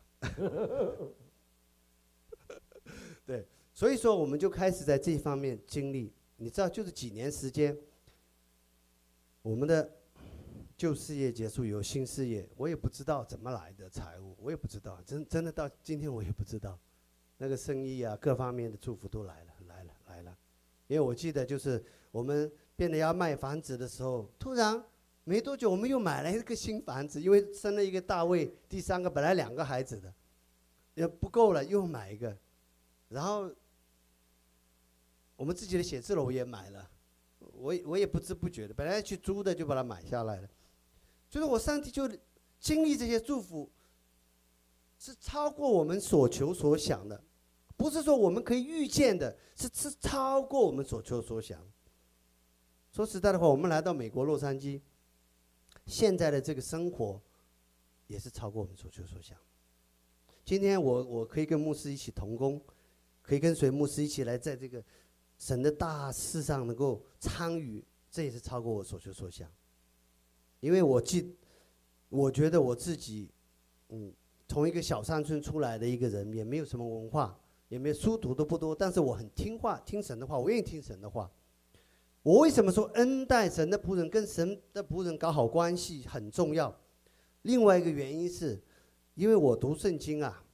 对，所以说我们就开始在这方面经历，你知道，就是几年时间，我们的旧事业结束，有新事业，我也不知道怎么来的财务，我也不知道，真的到今天我也不知道，那个生意啊，各方面的祝福都来了。因为我记得就是我们变得要卖房子的时候，突然没多久我们又买了一个新房子，因为生了一个大卫，第3个本来2个孩子的，也不够了，又买一个，然后我们自己的写字楼也买了，我也不知不觉的，本来去租的就把它买下来了，所以说我上帝就经历这些祝福，是超过我们所求所想的，不是说我们可以预见的，是超过我们所求所想。说实在的话，我们来到美国洛杉矶，现在的这个生活也是超过我们所求所想。今天我可以跟牧师一起同工，可以跟随牧师一起来在这个神的大事上能够参与，这也是超过我所求所想。因为我觉得我自己，从一个小山村出来的一个人，也没有什么文化，也没有书读的不多，但是我很听话，听神的话，我愿意听神的话。我为什么说恩待神的仆人跟神的仆人搞好关系很重要？另外一个原因是，因为我读圣经啊，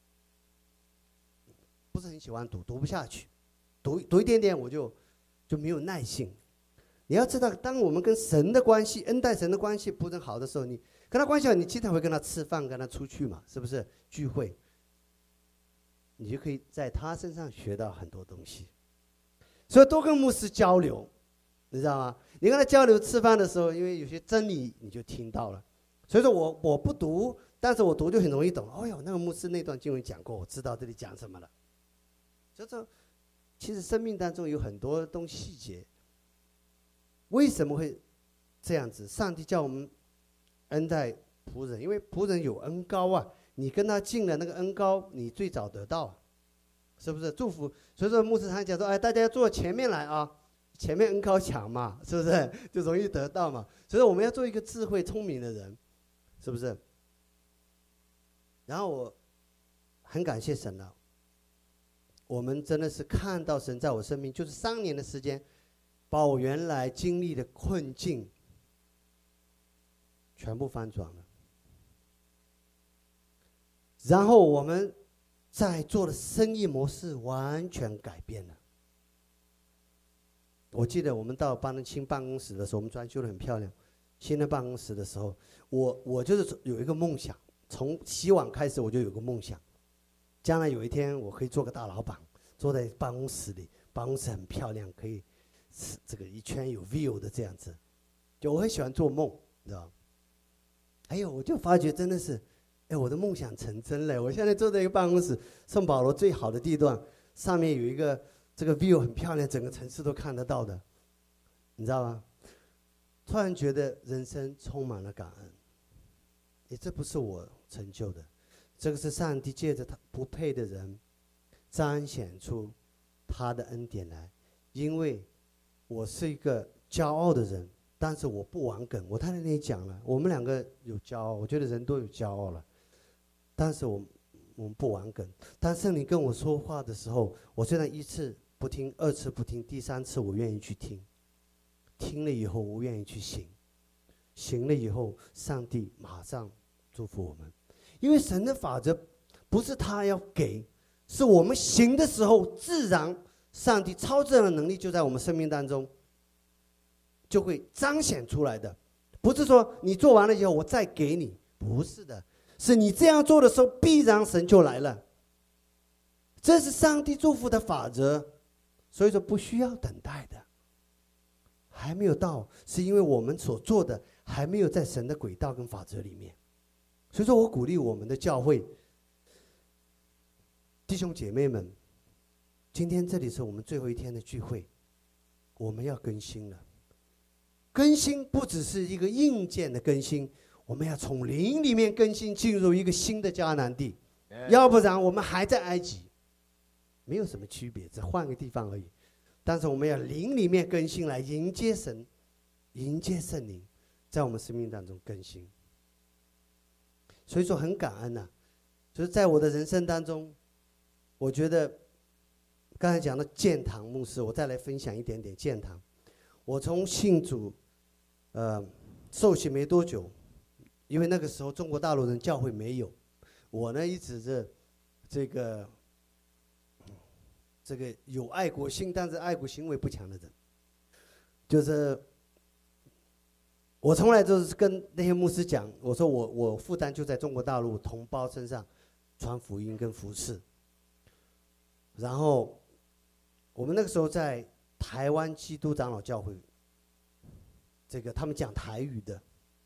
不是很喜欢读不下去，读一点点我就没有耐性。你要知道，当我们跟神的关系、恩待神的关系仆人好的时候，你跟他关系好，你经常会跟他吃饭，跟他出去嘛，是不是？聚会，你就可以在他身上学到很多东西。所以多跟牧师交流。你知道吗？你跟他交流吃饭的时候，因为有些真理你就听到了，所以说我不读，但是我读就很容易懂。哦哟，那个牧师那段经文讲过，我知道这里讲什么了。所以说，其实生命当中有很多东西细节，为什么会这样子？上帝叫我们恩待仆人，因为仆人有恩膏啊，你跟他进了那个恩膏，你最早得到，是不是祝福？所以说牧师常讲说，哎，大家坐前面来啊。前面恩膏强嘛，是不是就容易得到嘛？所以我们要做一个智慧聪明的人，是不是？然后我很感谢神了，我们真的是看到神在我生命，就是3年的时间，把我原来经历的困境全部翻转了。然后我们在做的生意模式完全改变了。我记得我们到新办公室的时候，我们装修得很漂亮。新的办公室的时候，我就是有一个梦想，从洗碗开始我就有个梦想，将来有一天我可以做个大老板，坐在办公室里，办公室很漂亮，可以这个一圈有 view 的这样子。就我很喜欢做梦，你知道？哎呦，我就发觉真的是，哎，我的梦想成真了。我现在坐在一个办公室，圣保罗最好的地段，上面有一个。这个 view 很漂亮，整个城市都看得到的，你知道吗？突然觉得人生充满了感恩。这不是我成就的，这个是上帝借着他不配的人，彰显出他的恩典来。因为我是一个骄傲的人，但是我不顽梗。我太太那里讲了，我们2个有骄傲，我觉得人都有骄傲了，但是我们不顽梗。当圣灵跟我说话的时候，我虽然1次不听，2次不听，第3次我愿意去听，听了以后我愿意去行，行了以后上帝马上祝福我们。因为神的法则不是他要给，是我们行的时候，自然上帝超自然的能力就在我们生命当中就会彰显出来的。不是说你做完了以后我再给你，不是的，是你这样做的时候，必然神就来了。这是上帝祝福的法则。所以说不需要等待的，还没有到，是因为我们所做的还没有在神的轨道跟法则里面。所以说我鼓励我们的教会弟兄姐妹们，今天这里是我们最后一天的聚会，我们要更新了。更新不只是一个硬件的更新，我们要从灵里面更新，进入一个新的迦南地，要不然我们还在埃及。没有什么区别，只换个地方而已。但是我们要灵里面更新，来迎接神，迎接圣灵，在我们生命当中更新。所以说很感恩呐，就是在我的人生当中，我觉得刚才讲到建堂牧师，我再来分享一点点建堂。我从信主，受洗没多久，因为那个时候中国大陆人教会没有，我呢一直是这个有爱国心，但是爱国行为不强的人。 就是我从来都是跟那些牧师讲，我说我负担就在中国大陆同胞身上传福音跟服侍。然后我们那个时候在台湾基督长老教会，这个他们讲台语的，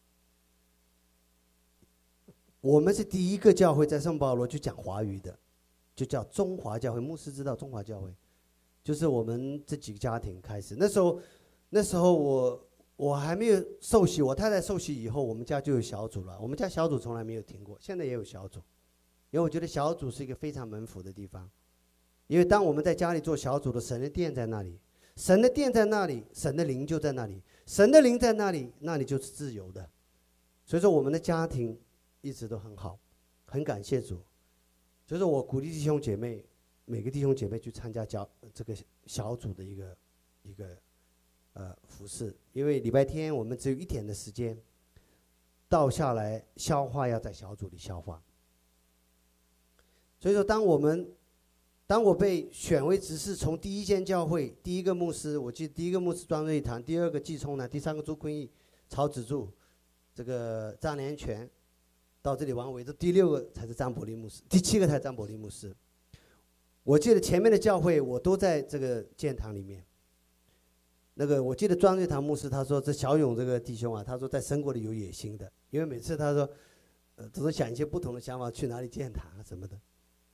我们是第一个教会在圣保罗就讲华语的，就叫中华教会。牧师知道中华教会，就是我们这几个家庭开始。那时候我还没有受洗，我太太受洗以后，我们家就有小组了。我们家小组从来没有停过，现在也有小组，因为我觉得小组是一个非常门福的地方。因为当我们在家里做小组的，神的殿在那里，神的殿在那里，神的灵就在那里，神的灵在那里，那里就是自由的。所以说我们的家庭一直都很好，很感谢主。所以说我鼓励弟兄姐妹，每个弟兄姐妹去参加这个小组的一个服事，因为礼拜天我们只有1天的时间，倒下来消化要在小组里消化。所以说当我被选为执事，从第一间教会第一个牧师，我记得第一个牧师庄瑞堂，第二个季冲南，第三个朱坤义、曹子柱，这个张连全，到这里王伟，这第6个才是张伯利牧师，第7个才是张伯利牧师。我记得前面的教会我都在这个建堂里面。我记得庄瑞堂牧师他说，这小勇这个弟兄啊，他说在神国里有野心的，因为每次他说，都是想一些不同的想法，去哪里建堂啊什么的。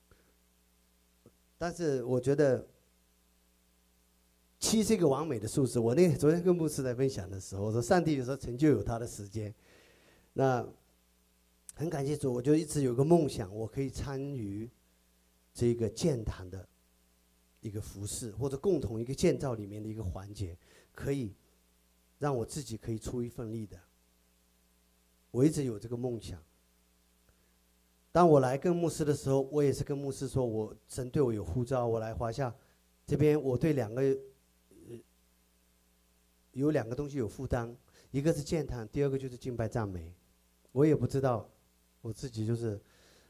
但是我觉得7是一个完美的数字。我昨天跟牧师在分享的时候，我说上帝有时候成就有他的时间。那很感谢主，我就一直有个梦想，我可以参与这个建堂的一个服事，或者共同一个建造里面的一个环节，可以让我自己可以出一份力的。我一直有这个梦想。当我来跟牧师的时候，我也是跟牧师说，神对我有呼召，我来华夏这边，我对有2个东西有负担，一个是建堂，第2个就是敬拜赞美。我也不知道，我自己就是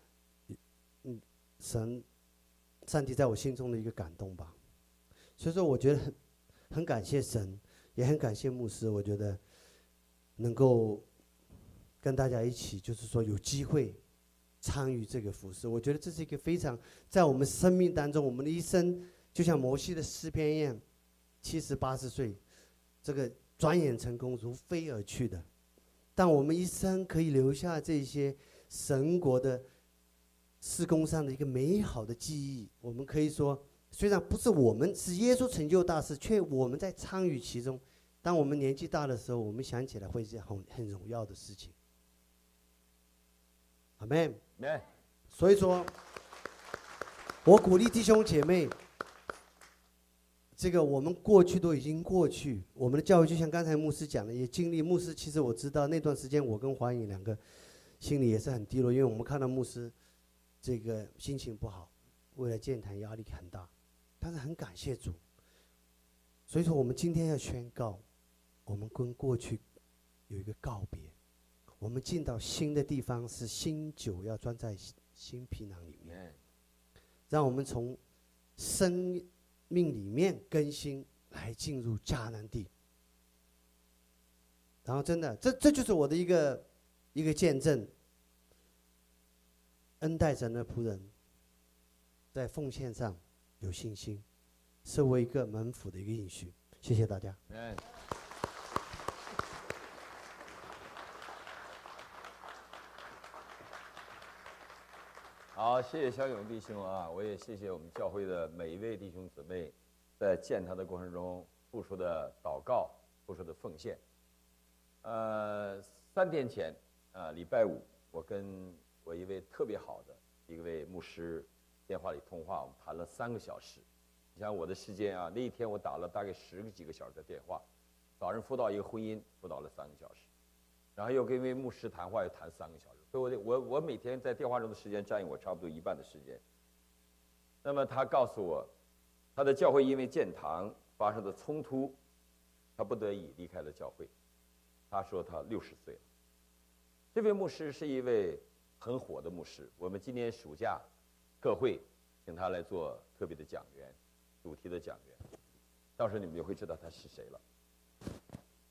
上帝在我心中的一个感动吧。所以说我觉得很感谢神，也很感谢牧师。我觉得能够跟大家一起，就是说有机会参与这个服事，我觉得这是一个非常在我们生命当中，我们的一生就像摩西的诗篇一样，70、80岁，这个转眼成功，如飞而去的。但我们一生可以留下这些神国的事工上的一个美好的记忆。我们可以说，虽然不是我们，是耶稣成就大事，却我们在参与其中。当我们年纪大的时候，我们想起来会是很荣耀的事情。阿们。所以说，我鼓励弟兄姐妹，这个我们过去都已经过去，我们的教会就像刚才牧师讲的，也经历牧师。其实我知道那段时间，我跟华颖2个心里也是很低落，因为我们看到牧师这个心情不好，为了建堂压力很大，但是很感谢主。所以说，我们今天要宣告，我们跟过去有一个告别。我们进到新的地方，是新酒要装在新皮囊里面，让我们从生命里面更新，来进入迦南地。然后真的，这就是我的一个见证。恩待神的仆人，在奉献上有信心，是我一个门府的一个应许。谢谢大家。 好，谢谢小勇弟兄啊！我也谢谢我们教会的每一位弟兄姊妹，在建堂的过程中付出的祷告、付出的奉献。3天前，礼拜5，我跟我一位特别好的一位牧师电话里通话，我们谈了3个小时。你像我的时间啊，那一天我打了大概10几个小时的电话，早上辅导一个婚姻，辅导了3个小时，然后又跟一位牧师谈话，又谈3个小时。所以我每天在电话中的时间占用我差不多1半的时间。那么他告诉我，他的教会因为建堂发生的冲突，他不得已离开了教会。他说他60岁了。这位牧师是一位很火的牧师，我们今年暑假各会请他来做特别的讲员，主题的讲员，到时候你们就会知道他是谁了。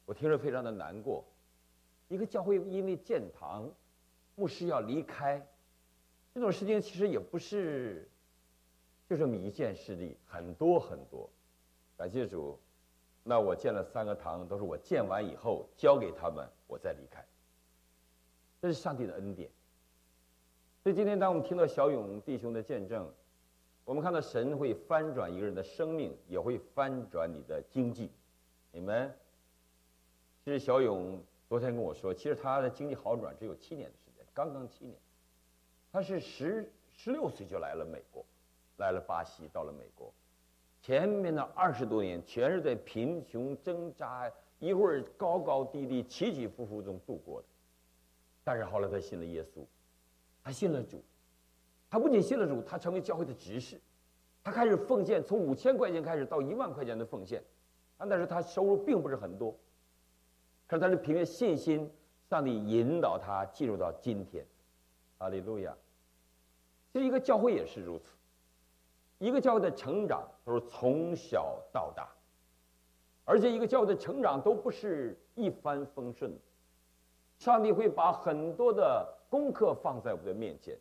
我听着非常的难过。一个教会因为建堂，牧师要离开，这种事情其实也不是就这么一件事例，很多很多。感谢主，那我建了3个堂，都是我建完以后交给他们，我再离开。这是上帝的恩典。所以今天当我们听到小勇弟兄的见证，我们看到神会翻转一个人的生命，也会翻转你的经济。你们，其实小勇昨天跟我说，其实他的经济好转只有7年的时间，刚刚7年。他是16岁就来了美国，来了巴西，到了美国。前面的20多年全是在贫穷挣扎，一会儿高高低低、起起伏伏中度过的。但是后来他信了耶稣，他信了主。他不仅信了主，他成为教会的执事，他开始奉献，从5000块钱开始到1万块钱的奉献，但是他收入并不是很多，可是他是凭着信心，上帝引导他进入到今天，哈利路亚。其实一个教会也是如此，一个教会的成长都是从小到大，而且一个教会的成长都不是一帆风顺的，上帝会把很多的功课放在我们的面前。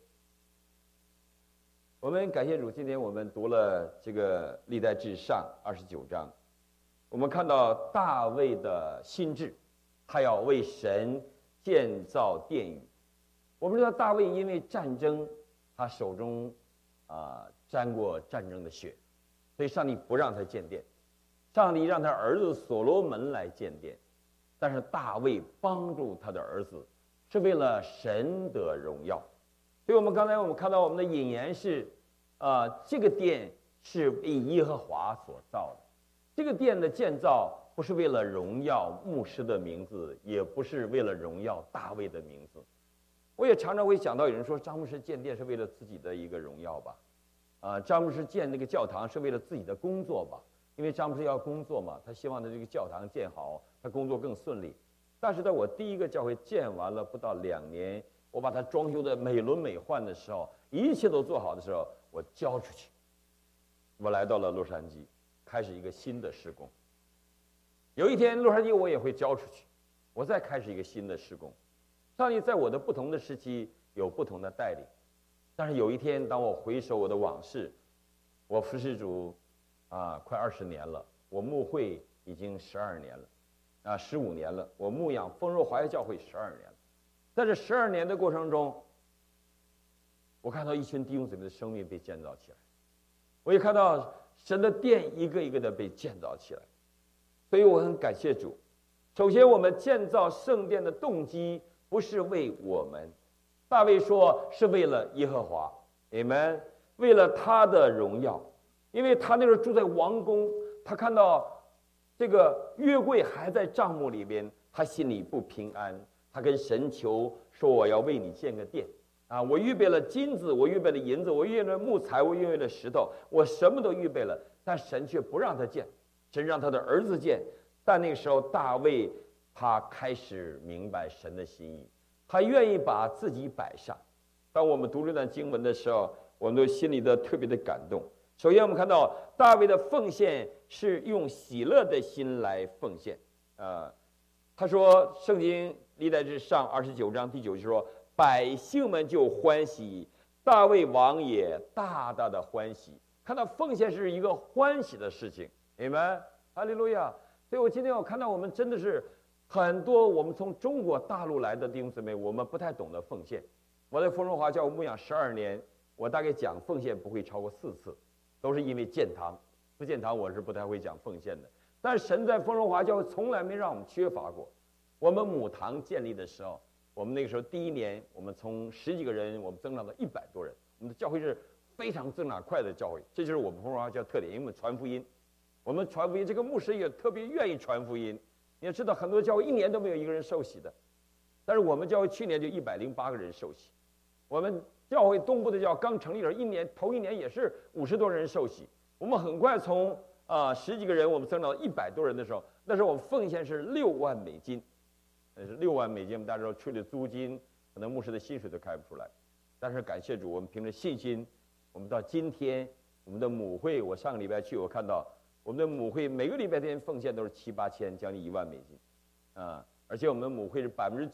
我们感谢主，今天我们读了这个历代志上29章，我们看到大卫的心志，他要为神建造殿宇。我们知道大卫因为战争，他手中沾过战争的血，所以上帝不让他建殿，上帝让他儿子所罗门来建殿。但是大卫帮助他的儿子，是为了神的荣耀。所以我们刚才看到我们的引言是，这个殿是为耶和华所造的。这个殿的建造不是为了荣耀牧师的名字，也不是为了荣耀大卫的名字。我也常常会想到有人说张牧师建殿是为了自己的一个荣耀吧，张牧师建那个教堂是为了自己的工作吧，因为张牧师要工作嘛，他希望他这个教堂建好，他工作更顺利。但是在我第一个教会建完了不到2年，我把它装修的美轮美奂的时候，一切都做好的时候，我交出去，我来到了洛杉矶，开始一个新的施工。有一天洛杉矶我也会交出去，我再开始一个新的施工。上帝在我的不同的时期有不同的带领，但是有一天当我回首我的往事，我服侍主快20年了，我牧会已经12年了，15年了，我牧养丰润华裔教会12年了。在这12年的过程中，我看到一群弟兄姊妹的生命被建造起来，我也看到神的殿一个一个的被建造起来，所以我很感谢主。首先，我们建造圣殿的动机不是为我们，大卫说是为了耶和华，你们为了他的荣耀，因为他那时候住在王宫，他看到这个约柜还在帐幕里边，他心里不平安。他跟神求说：“我要为你建个殿我预备了金子，我预备了银子，我预备了木材，我预备了石头，我什么都预备了。”但神却不让他建，神让他的儿子建。但那个时候，大卫他开始明白神的心意，他愿意把自己摆上。当我们读这段经文的时候，我们都心里的特别的感动。首先，我们看到大卫的奉献是用喜乐的心来奉献他说，圣经历代志上29章第9节说：“百姓们就欢喜，大卫王也大大的欢喜。”看到奉献是一个欢喜的事情，阿们，哈利路亚。所以我今天我看到我们真的是很多我们从中国大陆来的弟兄姊妹，我们不太懂得奉献。我在丰润华教牧养12年，我大概讲奉献不会超过4次，都是因为建堂。不建堂我是不太会讲奉献的。但是神在丰润华教会从来没让我们缺乏过。我们母堂建立的时候，我们那个时候第1年，我们从10几个人，我们增长到100多人。我们的教会是非常增长快的教会，这就是我们丰润华教特点，因为我们传福音。我们传福音，这个牧师也特别愿意传福音。你要知道，很多教会1年都没有1个人受洗的，但是我们教会去年就108个人受洗。我们教会东部的教刚成立了头一年也是50多人受洗。我们很快从10几个人，我们增长到100多人的时候，那时候我们奉献是6万美金。是6万美金，我们大家说去了租金，可能牧师的薪水都开不出来。但是感谢主，我们凭着信心，我们到今天，我们的母会，我上个礼拜去，我看到我们的母会每个礼拜天奉献都是7、8千，将近1万美金。 而且我们母会是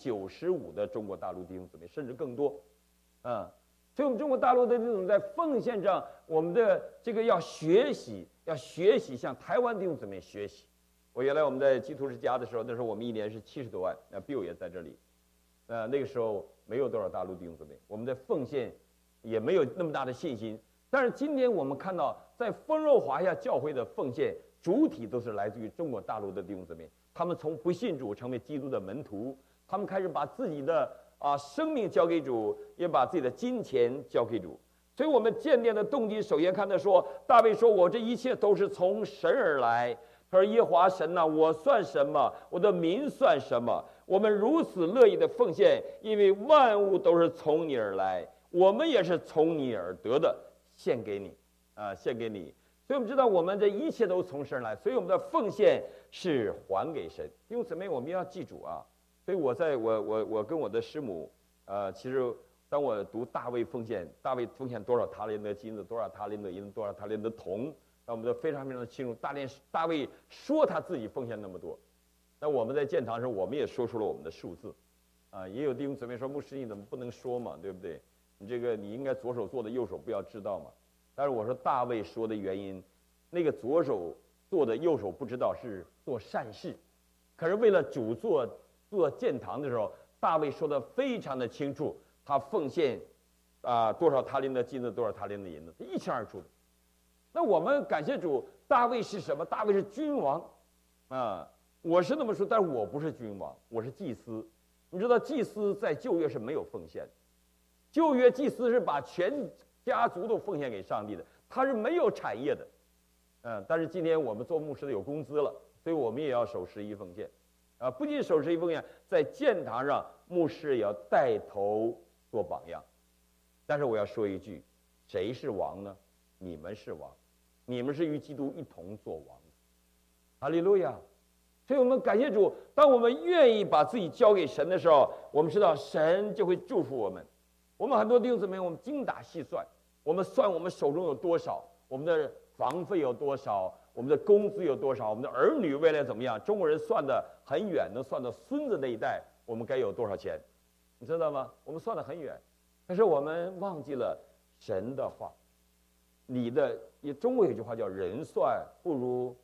95%的中国大陆弟兄姊妹，甚至更多，所以我们中国大陆的这种在奉献上，我们的这个要学习向台湾弟兄姊妹学习。原来我们在基督之家的时候，那时候我们一年是70多万，那 Bill 也在这里，那个时候没有多少大陆弟兄姊妹，我们的奉献也没有那么大的信心。但是今天我们看到，在丰肉华夏教会的奉献主体都是来自于中国大陆的弟兄姊妹，他们从不信主成为基督的门徒，他们开始把自己的生命交给主，也把自己的金钱交给主。所以我们建殿的动机，首先看到说，大卫说：“我这一切都是从神而来。”他说：“耶和华神呐，我算什么？我的民算什么？我们如此乐意的奉献，因为万物都是从你而来，我们也是从你而得的，献给你，献给你。”所以我们知道，我们这一切都从神而来，所以我们的奉献是还给神。弟兄姊妹，我们要记住啊。所以我跟我的师母，其实当我读大卫奉献多少塔林德金子，多少塔林德银子，多少塔林德铜。那我们都非常的清楚，大卫说他自己奉献那么多，那我们在建堂时，我们也说出了我们的数字，也有弟兄姊妹说，牧师你怎么不能说嘛，对不对？你应该左手做的右手不要知道嘛。但是我说大卫说的原因，那个左手做的右手不知道是做善事，可是为了主做建堂的时候，大卫说的非常的清楚，他奉献多少塔林的金子，多少塔林的银子，一清二楚的。那我们感谢主，大卫是什么？大卫是君王，我是那么说，但是我不是君王，我是祭司。你知道，祭司在旧约是没有奉献的，旧约祭司是把全家族都奉献给上帝的，他是没有产业的，但是今天我们做牧师的有工资了，所以我们也要守11奉献，不仅守11奉献，在建堂上牧师也要带头做榜样。但是我要说一句，谁是王呢？你们是王。你们是与基督一同做王的，哈利路亚！所以我们感谢主，当我们愿意把自己交给神的时候，我们知道神就会祝福我们。我们很多弟兄姊妹，我们精打细算，我们算我们手中有多少，我们的房费有多少，我们的工资有多少，我们的儿女未来怎么样？中国人算得很远，能算到孙子那一代，我们该有多少钱？你知道吗？我们算得很远，但是我们忘记了神的话。中国有句话叫"人算不如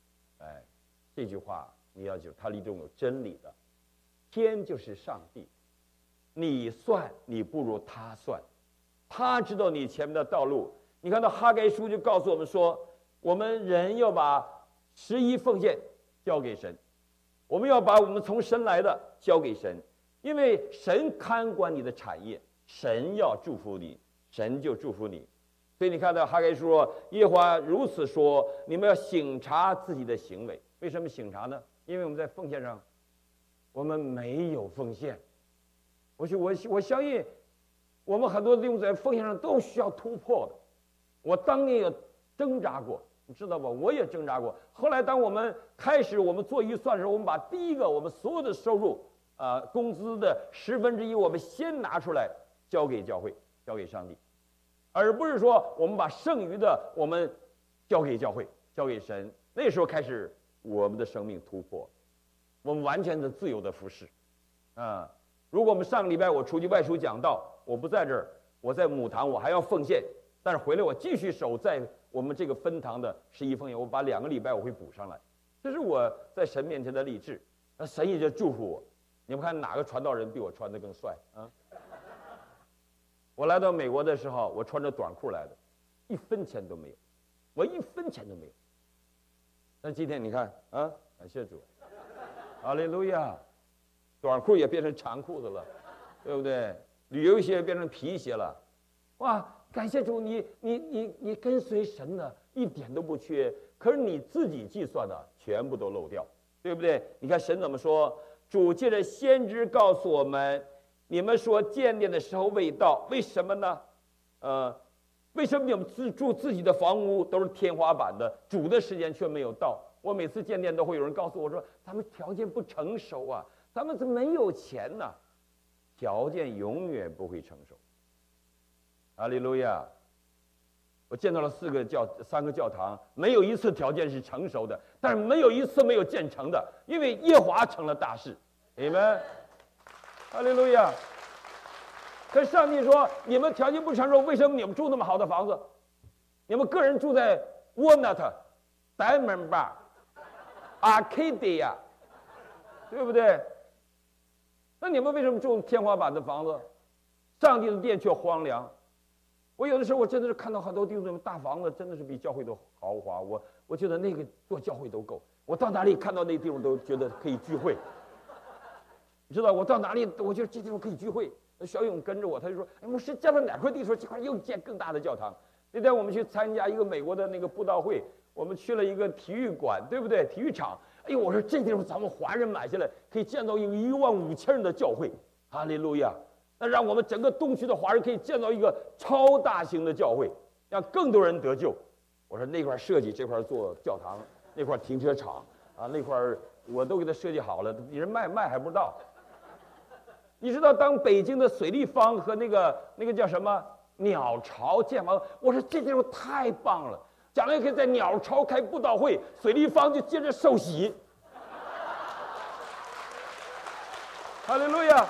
"，这句话你要记住，它里中有真理的。天就是上帝，你算你不如他算，他知道你前面的道路。你看到哈该书就告诉我们说，我们人要把11奉献交给神，我们要把我们从神来的交给神，因为神看管你的产业，神要祝福你，神就祝福你。所以你看到哈该书说，耶和华如此说，你们要省察自己的行为。为什么省察呢？因为我们在奉献上，我们没有奉献。我相信，我们很多弟兄在奉献上都需要突破的。我当年也挣扎过，你知道吧？我也挣扎过。后来当我们开始我们做预算的时候，我们把第一个我们所有的收入工资的1/10，我们先拿出来交给教会，交给上帝。而不是说我们把剩余的我们交给教会，交给神。那时候开始，我们的生命突破，我们完全的自由的服侍。如果我们上个礼拜我出去外出讲道，我不在这儿，我在母堂，我还要奉献，但是回来我继续守在我们这个分堂的11奉献，我把2个礼拜我会补上来。这是我在神面前的立志，那神也就祝福我。你们看哪个传道人比我穿得更帅啊？我来到美国的时候，我穿着短裤来的，1分钱都没有，我1分钱都没有。但今天你看感谢主，哈利路亚，短裤也变成长裤子了，对不对？旅游鞋变成皮鞋了，哇！感谢主，你跟随神的一点都不缺，可是你自己计算的全部都漏掉，对不对？你看神怎么说？主借着先知告诉我们。你们说建殿的时候未到，为什么呢？为什么你们住自己的房屋都是天花板的，主的时间却没有到？我每次建殿都会有人告诉我说，咱们条件不成熟啊，咱们没有钱呢。条件永远不会成熟。哈利路亚！ 我见到了3个教堂，没有一次条件是成熟的，但是没有一次没有建成的，因为耶和华成了大事。你们，哈利路亚。可是上帝说，你们条件不成熟，为什么你们住那么好的房子？你们个人住在 Walnut、Diamond Bar、Arcadia， 对不对？那你们为什么住天花板的房子？上帝的殿却荒凉。我有的时候我真的是看到很多弟兄姊妹大房子，真的是比教会都豪华。我觉得那个做教会都够。我到哪里看到那地方都觉得可以聚会。你知道我到哪里，我觉得这地方可以聚会。小勇跟着我，他就说：“哎，牧师建了哪块地？说这块又建更大的教堂。”那天我们去参加一个美国的那个布道会，我们去了一个体育馆，对不对？体育场。哎呦，我说这地方咱们华人买下来，可以建造一个15000人的教会。哈利路亚！那让我们整个东区的华人可以建造一个超大型的教会，让更多人得救。我说那块设计，这块做教堂，那块停车场啊，那块我都给他设计好了，人卖还不知道。你知道，当北京的水立方和那个叫什么鸟巢建完，我说这地方太棒了，将来可以在鸟巢开布道会，水立方就接着受洗。哈利路亚！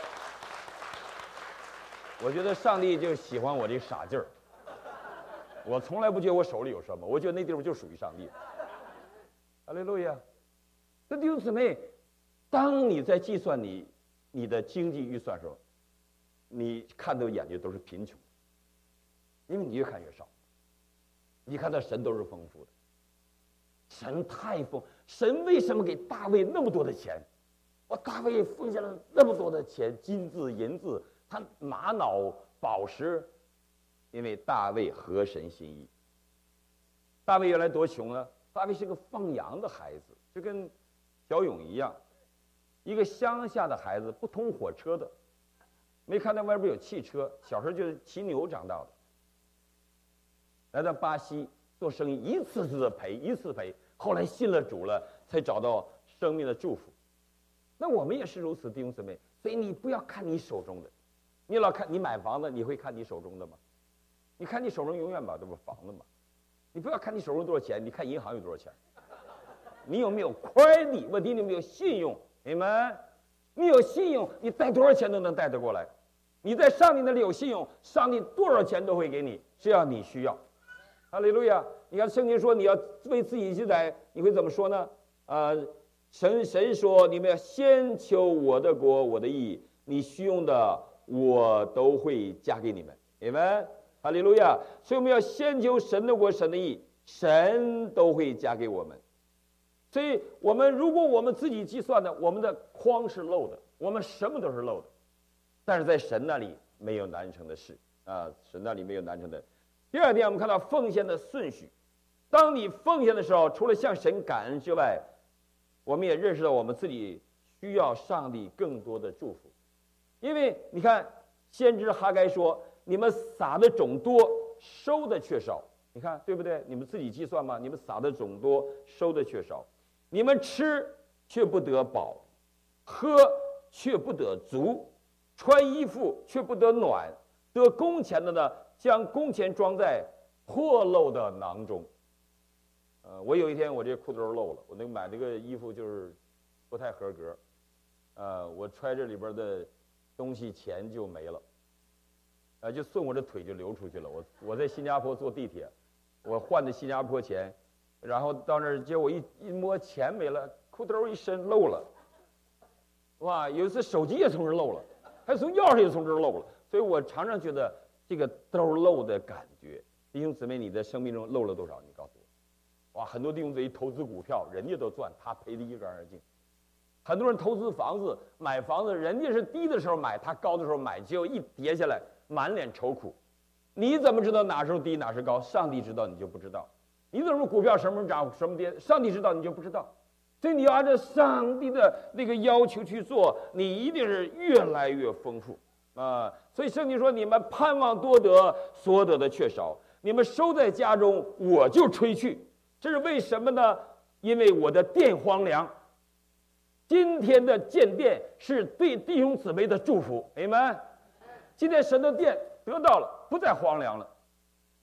我觉得上帝就喜欢我这傻劲儿。我从来不觉得我手里有什么，我觉得那地方就属于上帝。哈利路亚！那弟兄姊妹，当你在计算你的经济预算的时候，你看到眼睛都是贫穷，因为你越看越少。你看到神都是丰富的，神太丰，神为什么给大卫那么多的钱？大卫奉献了那么多的钱，金子银子。他玛瑙宝石，因为大卫合神心意。大卫原来多穷呢？大卫是个放羊的孩子，就跟小勇一样，一个乡下的孩子，不通火车的，没看到外边有汽车，小时候就是骑牛长大的。来到巴西做生意，一次次的赔，一次赔，后来信了主了，才找到生命的祝福。那我们也是如此，弟兄姊妹。所以你不要看你手中的。你老看你买房子，你会看你手中的吗？你看你手中永远把这不房子嘛。你不要看你手中多少钱，你看银行有多少钱。你有没有credit？问题你有没有信用？你们，你有信用，你贷多少钱都能贷得过来。你在上帝那里有信用，上帝多少钱都会给你，只要你需要。哈利路亚！你看圣经说你要为自己积财，你会怎么说呢？神说你们要先求我的国，我的义，你需用的。我都会加给你们，你们，哈利路亚！所以我们要先求神的国、神的义，神都会加给我们。所以如果我们自己计算的，我们的筐是漏的，我们什么都是漏的。但是在神那里没有难成的事啊，神那里没有难成的。第二点，我们看到奉献的顺序。当你奉献的时候，除了向神感恩之外，我们也认识到我们自己需要上帝更多的祝福。因为你看，先知哈该说：“你们撒的种多，收的却少。”你看对不对？你们自己计算吗？你们撒的种多，收的却少。你们吃却不得饱，喝却不得足，穿衣服却不得暖。得工钱的呢，将工钱装在破漏的囊中。我有一天我这裤兜漏了，我买那个衣服就是不太合格。我揣这里边的。东西钱就没了，就顺我这腿就流出去了。我在新加坡坐地铁，我换的新加坡钱，然后到那儿结果一摸钱没了，裤兜一伸漏了。哇，有一次手机也从这漏了，还从钥匙也从这漏了。所以我常常觉得这个兜漏的感觉。弟兄姊妹，你的生命中漏了多少？你告诉我。哇，很多弟兄姊妹投资股票，人家都赚，他赔得一干二净。很多人投资房子、买房子，人家是低的时候买，他高的时候买，结果一跌下来，满脸愁苦。你怎么知道哪时候低哪时高？上帝知道，你就不知道。你怎么股票什么时候涨什么跌？上帝知道，你就不知道。所以你要按照上帝的那个要求去做，你一定是越来越丰富啊！所以圣经说：“你们盼望多得，所得的却少；你们收在家中，我就吹去。”这是为什么呢？因为我的殿荒凉。今天的建殿是对弟兄姊妹的祝福，阿们。今天神的殿得到了，不再荒凉了。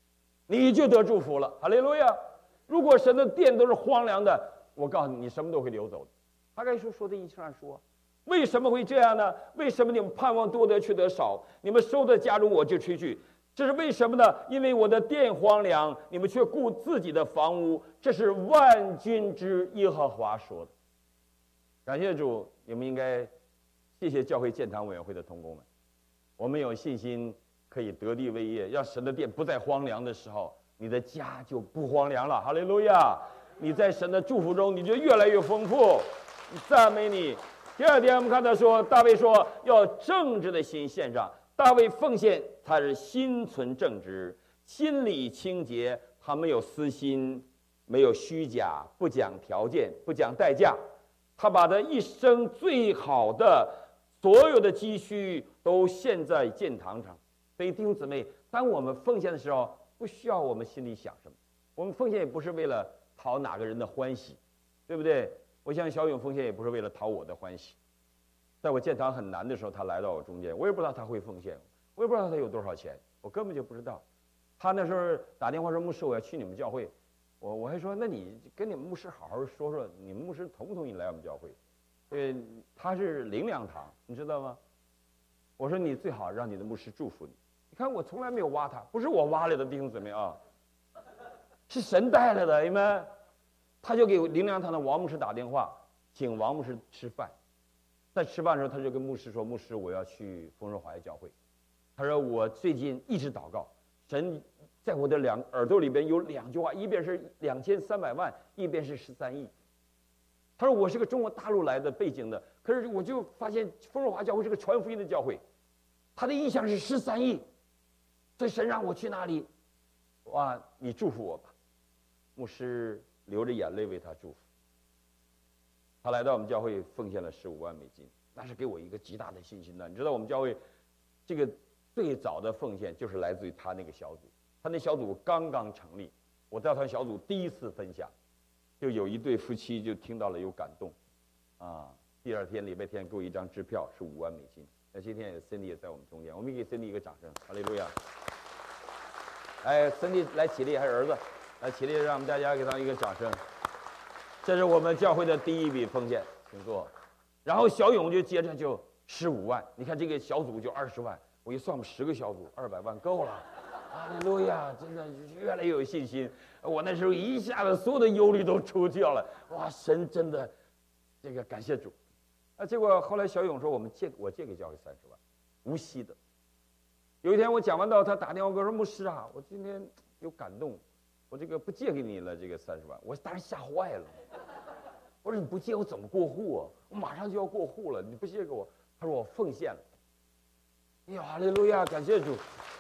你就得祝福了。哈利路亚！如果神的殿都是荒凉的，我告诉你，你什么都会流走的。哈该书说的一清二楚啊。为什么会这样呢？为什么你们盼望多得却得少？你们收的加入我就吹去，这是为什么呢？因为我的殿荒凉，你们却顾自己的房屋。这是万军之耶和华说的。感谢主，你们应该谢谢教会建堂委员会的同工们，我们有信心可以得地为业，让神的殿不再荒凉的时候，你的家就不荒凉了。哈利路亚！你在神的祝福中，你就越来越丰富。赞美你。第二天我们看到说，大卫说要正直的心献上。大卫奉献，他是心存正直，心里清洁，他没有私心，没有虚假，不讲条件，不讲代价。他把他一生最好的所有的积蓄都献在建堂上。所以弟兄姊妹，当我们奉献的时候，不需要我们心里想什么，我们奉献也不是为了讨哪个人的欢喜，对不对？我想小勇奉献也不是为了讨我的欢喜。在我建堂很难的时候，他来到我中间，我也不知道他会奉献，我也不知道他有多少钱，我根本就不知道。他那时候打电话说：“牧师，我要去你们教会。”我还说：“那你跟你们牧师好好说说，你们牧师同不同意来我们教会？”他是灵粮堂，你知道吗？我说：“你最好让你的牧师祝福你。”你看我从来没有挖他，不是我挖来的弟兄姊妹啊，是神带来的，你们。他就给灵粮堂的王牧师打电话，请王牧师吃饭。在吃饭的时候，他就跟牧师说：“牧师，我要去丰润华裔教会。”他说：“我最近一直祷告，神在我的耳朵里边有2句话，一边是2300万，一边是13亿。”他说：“我是个中国大陆来的背景的，可是我就发现丰润华教会是个传福音的教会，他的意向是13亿，所以神让我去那里。哇，你祝福我吧。”牧师流着眼泪为他祝福。他来到我们教会，奉献了15万美金，那是给我一个极大的信心的。你知道我们教会这个最早的奉献就是来自于他那个小组，他那小组刚刚成立，我在他小组第一次分享，就有一对夫妻就听到了有感动，啊，第二天礼拜天给我一张支票是5万美金。那今天Cindy也在我们中间，我们给Cindy一个掌声，哈利路亚！哎，Cindy来起立，还是儿子来起立，让我们大家给他一个掌声。这是我们教会的第一笔奉献，请坐。然后小勇就接着就15万，你看这个小组就20万，我一算，我们10个小组200万够了。哈利路亚，真的越来越有信心。我那时候一下子所有的忧虑都出掉了，哇，神真的，这个感谢主。结果后来小勇说我借给教会30万，无息的。有一天我讲完道，他打电话给我说：“牧师啊，我今天有感动，我这个不借给你了，这个30万。”我当时吓坏了，我说：“你不借我怎么过户啊？我马上就要过户了，你不借给我？”他说：“我奉献了。”哎呀，哈利路亚，感谢主。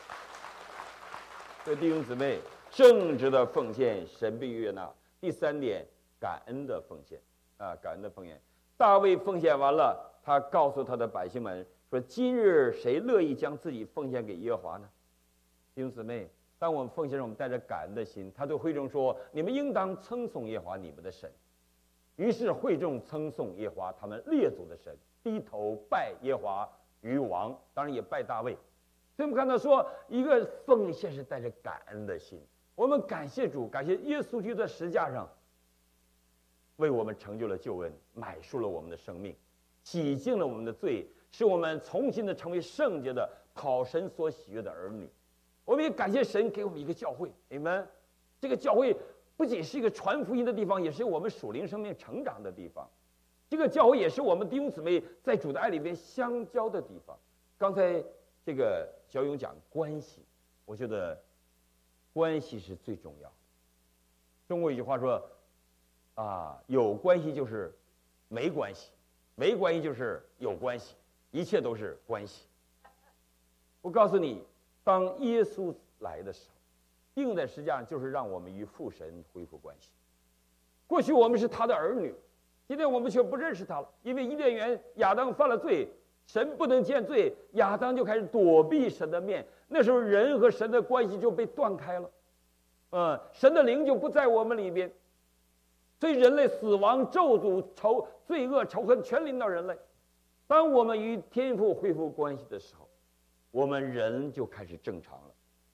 所以弟兄姊妹，正直的奉献，神必悦纳。第3点，感恩的奉献啊，感恩的奉献。大卫奉献完了，他告诉他的百姓们说：“今日谁乐意将自己奉献给耶和华呢？”弟兄姊妹，当我们奉献时，我们带着感恩的心。他对会众说：“你们应当称颂耶和华你们的神。”于是会众称颂耶和华他们列祖的神，低头拜耶和华于王，当然也拜大卫。所以我们看到说，一个奉献是带着感恩的心。我们感谢主，感谢耶稣基督在十字架上为我们成就了救恩，买赎了我们的生命，洗净了我们的罪，使我们重新的成为圣洁的，讨神所喜悦的儿女。我们也感谢神给我们一个教会，你们这个教会不仅是一个传福音的地方，也是我们属灵生命成长的地方。这个教会也是我们弟兄姊妹在主的爱里边相交的地方。刚才这个小勇讲关系，我觉得关系是最重要。中国有句话说啊，有关系就是没关系，没关系就是有关系，一切都是关系。我告诉你，当耶稣来的时候，钉在十字架上就是让我们与父神恢复关系。过去我们是他的儿女，今天我们却不认识他了，因为伊甸园亚当犯了罪，神不能见罪，亚当就开始躲避神的面，那时候人和神的关系就被断开了，神的灵就不在我们里边，所以人类死亡、咒诅、罪恶、仇恨全临到人类。当我们与天父恢复关系的时候，我们人就开始正常了。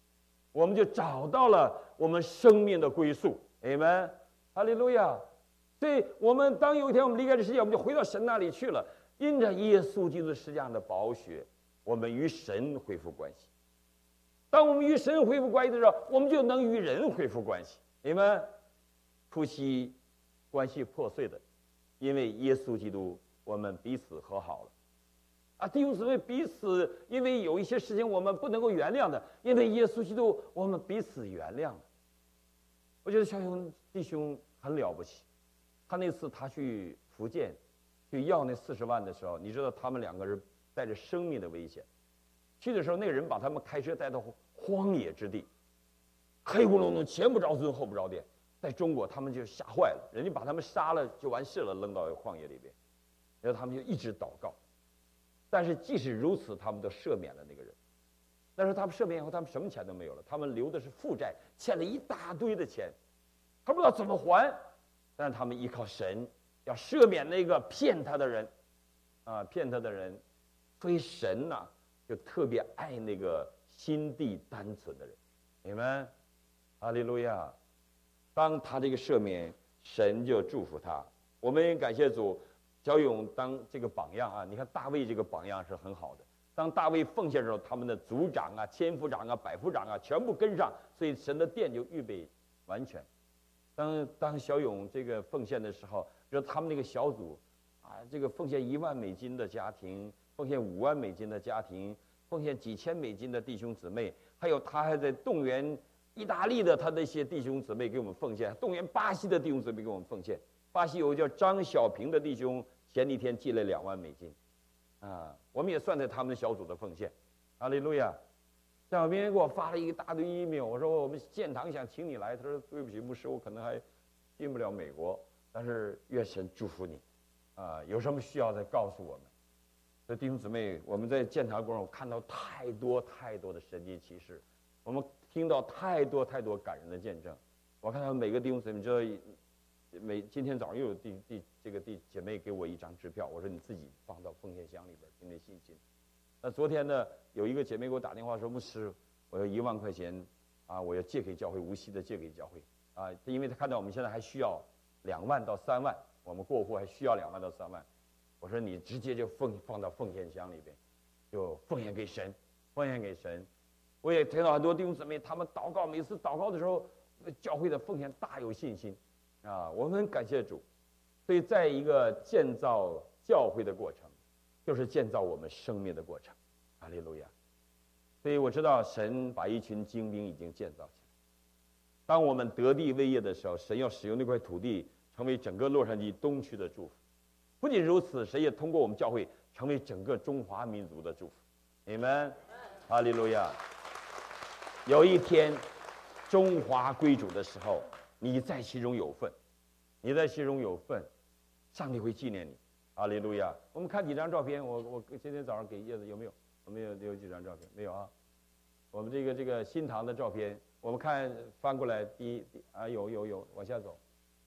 我们就找到了我们生命的归宿。Amen，哈利路亚。所以我们当有一天我们离开这世界，我们就回到神那里去了。因着耶稣基督十字架的宝血，我们与神恢复关系。当我们与神恢复关系的时候，我们就能与人恢复关系。你们夫妻关系破碎的，因为耶稣基督，我们彼此和好了。啊，弟兄姊妹，彼此因为有一些事情我们不能够原谅的，因为耶稣基督，我们彼此原谅了。我觉得小勇弟兄很了不起，他那次他去福建去要那40万的时候，你知道他们2个人带着生命的危险去的时候，那个人把他们开车带到荒野之地，黑咕隆咚，前不着村后不着店。在中国他们就吓坏了，人家把他们杀了就完事了，扔到旷野里边，然后他们就一直祷告。但是即使如此，他们都赦免了那个人。但是他们赦免以后，他们什么钱都没有了，他们留的是负债，欠了一大堆的钱，他不知道怎么还。但是他们依靠神，要赦免那个骗他的人，骗他的人。所以神呐，就特别爱那个心地单纯的人。你们，哈利路亚！当他这个赦免，神就祝福他。我们也感谢主。小勇当这个榜样啊，你看大卫这个榜样是很好的。当大卫奉献的时候，他们的族长啊、千夫长啊、百夫长啊，全部跟上，所以神的殿就预备完全。当小勇这个奉献的时候，就他们那个小组啊，这个奉献1万美金的家庭，奉献5万美金的家庭，奉献几千美金的弟兄姊妹，还有他还在动员意大利的他那些弟兄姊妹给我们奉献，动员巴西的弟兄姊妹给我们奉献。巴西有个叫张小平的弟兄，前几天寄了2万美金，我们也算在他们的小组的奉献。哈利路亚！张小平给我发了一大堆 email， 我说我们建堂想请你来，他说对不起，牧师，我可能还进不了美国，但是愿神祝福你，有什么需要再告诉我们。所以弟兄姊妹，我们在建堂过程中看到太多太多的神迹奇事，我们听到太多太多感人的见证。我看到每个弟兄姊妹，你知道。今天早上又有弟姐妹给我一张支票，我说你自己放到奉献箱里边，凭着信心。那昨天呢，有一个姐妹给我打电话说，牧师，我要1万块钱，我要借给教会，无息的借给教会，因为他看到我们现在还需要2万到3万，我们过户还需要2万到3万。我说你直接就放到奉献箱里边，就奉献给神，奉献给神。我也听到很多弟兄姊妹，他们祷告，每次祷告的时候，教会的奉献大有信心。我们感谢主，所以在一个建造教会的过程，就是建造我们生命的过程。哈利路亚！所以我知道神把一群精兵已经建造起来。当我们得地为业的时候，神要使用那块土地成为整个洛杉矶东区的祝福。不仅如此，神也通过我们教会成为整个中华民族的祝福。你们，哈利路亚！有一天，中华归主的时候。你在其中有份，你在其中有份，上帝会纪念你。哈利路亚！我们看几张照片，我今天早上给叶子有没有？我们有几张照片？没有啊？我们这个新堂的照片，我们看翻过来有，往下走，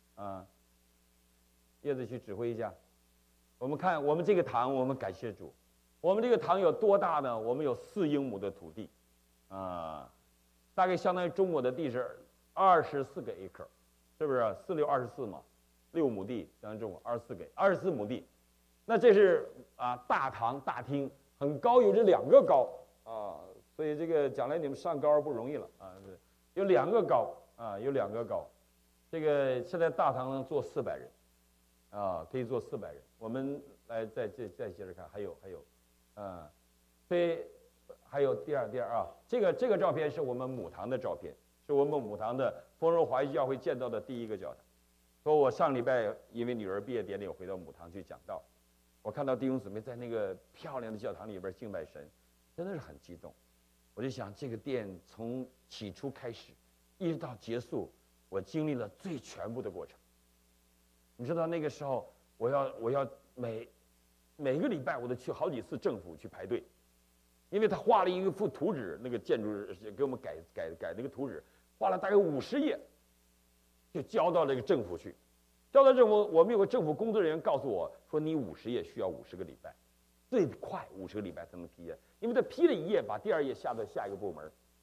叶子去指挥一下。我们看我们这个堂，我们感谢主，我们这个堂有多大呢？我们有4英亩的土地，大概相当于中国的地是24个 acre， 是不是？4、6、24嘛，6亩地相当于中国24亩地。那这是大堂大厅，很高，有这2个高所以这个将来你们上高不容易了有2个高有2个高。这个现在大堂能坐400人可以坐400人。我们来再接着看，还有所以还有第二这个照片是我们母堂的照片。是我们母堂的丰荣华裔教会建造的第1个教堂。说我上礼拜因为女儿毕业典礼，我回到母堂去讲道，我看到弟兄姊妹在那个漂亮的教堂里边敬拜神，真的是很激动。我就想，这个殿从起初开始，一直到结束，我经历了最全部的过程。你知道那个时候，我要每个礼拜我都去好几次政府去排队，因为他画了一幅图纸，那个建筑给我们改那个图纸。画了大概50页，就交到这个政府去。交到政府，我们有个政府工作人员告诉我说，你50页需要50个礼拜，最快50个礼拜才能批页，因为他批了1页，把第2页下到下一个部门，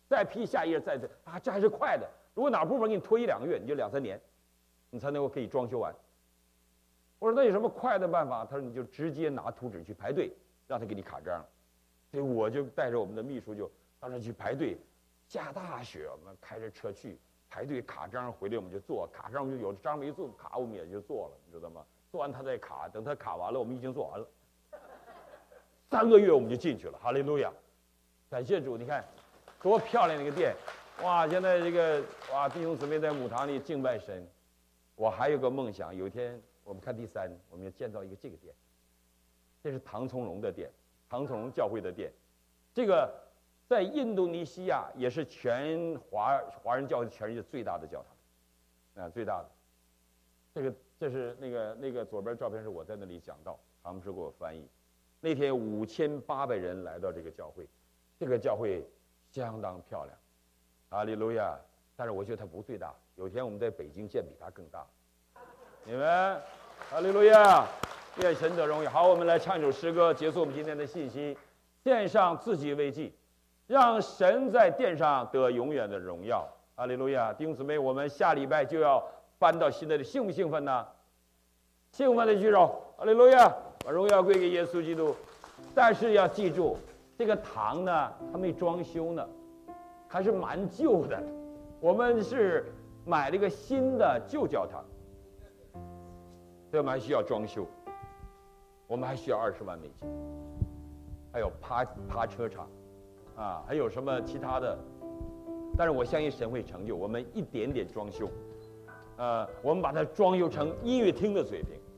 再批下一页，再这还是快的。如果哪部分给你拖1-2个月，你就2-3年，你才能够可以装修完。我说那有什么快的办法？他说你就直接拿图纸去排队，让他给你卡章。所以我就带着我们的秘书就当时去排队，下大雪，我们开着车去排队卡章，回来我们就做，卡章就有章没做卡，我们也就做了，你知道吗？做完他再卡，等他卡完了，我们已经做完了。3个月我们就进去了，哈利路亚！感谢主，你看多漂亮的一个殿，哇！现在这个哇，弟兄姊妹在母堂里敬拜神。我还有个梦想，有一天我们看第3，我们要建造一个这个殿，这是唐从容的殿，唐从容教会的殿，这个在印度尼西亚也是全华人教会全世界最大的教堂，最大的。这是那个左边照片是我在那里讲道，他们是给我翻译。那天5800人来到这个教会，这个教会相当漂亮，哈利路亚！但是我觉得它不最大，有一天我们在北京建比它更大。你们，哈利路亚！愿神得荣耀。好，我们来唱一首诗歌，结束我们今天的信息。献上自己为祭，让神在殿上得永远的荣耀。哈利路亚！弟兄姊妹，我们下礼拜就要搬到新的，兴不兴奋呢？兴奋的举手，哈利路亚！把荣耀归给耶稣基督。但是要记住，这个堂呢，还没装修呢，还是蛮旧的。我们是买了一个新的旧教堂，所以我们还需要装修，我们还需要20万美金，还有趴车场，还有什么其他的。但是我相信神会成就，我们一点点装修。我们把它装修成音乐厅的水平，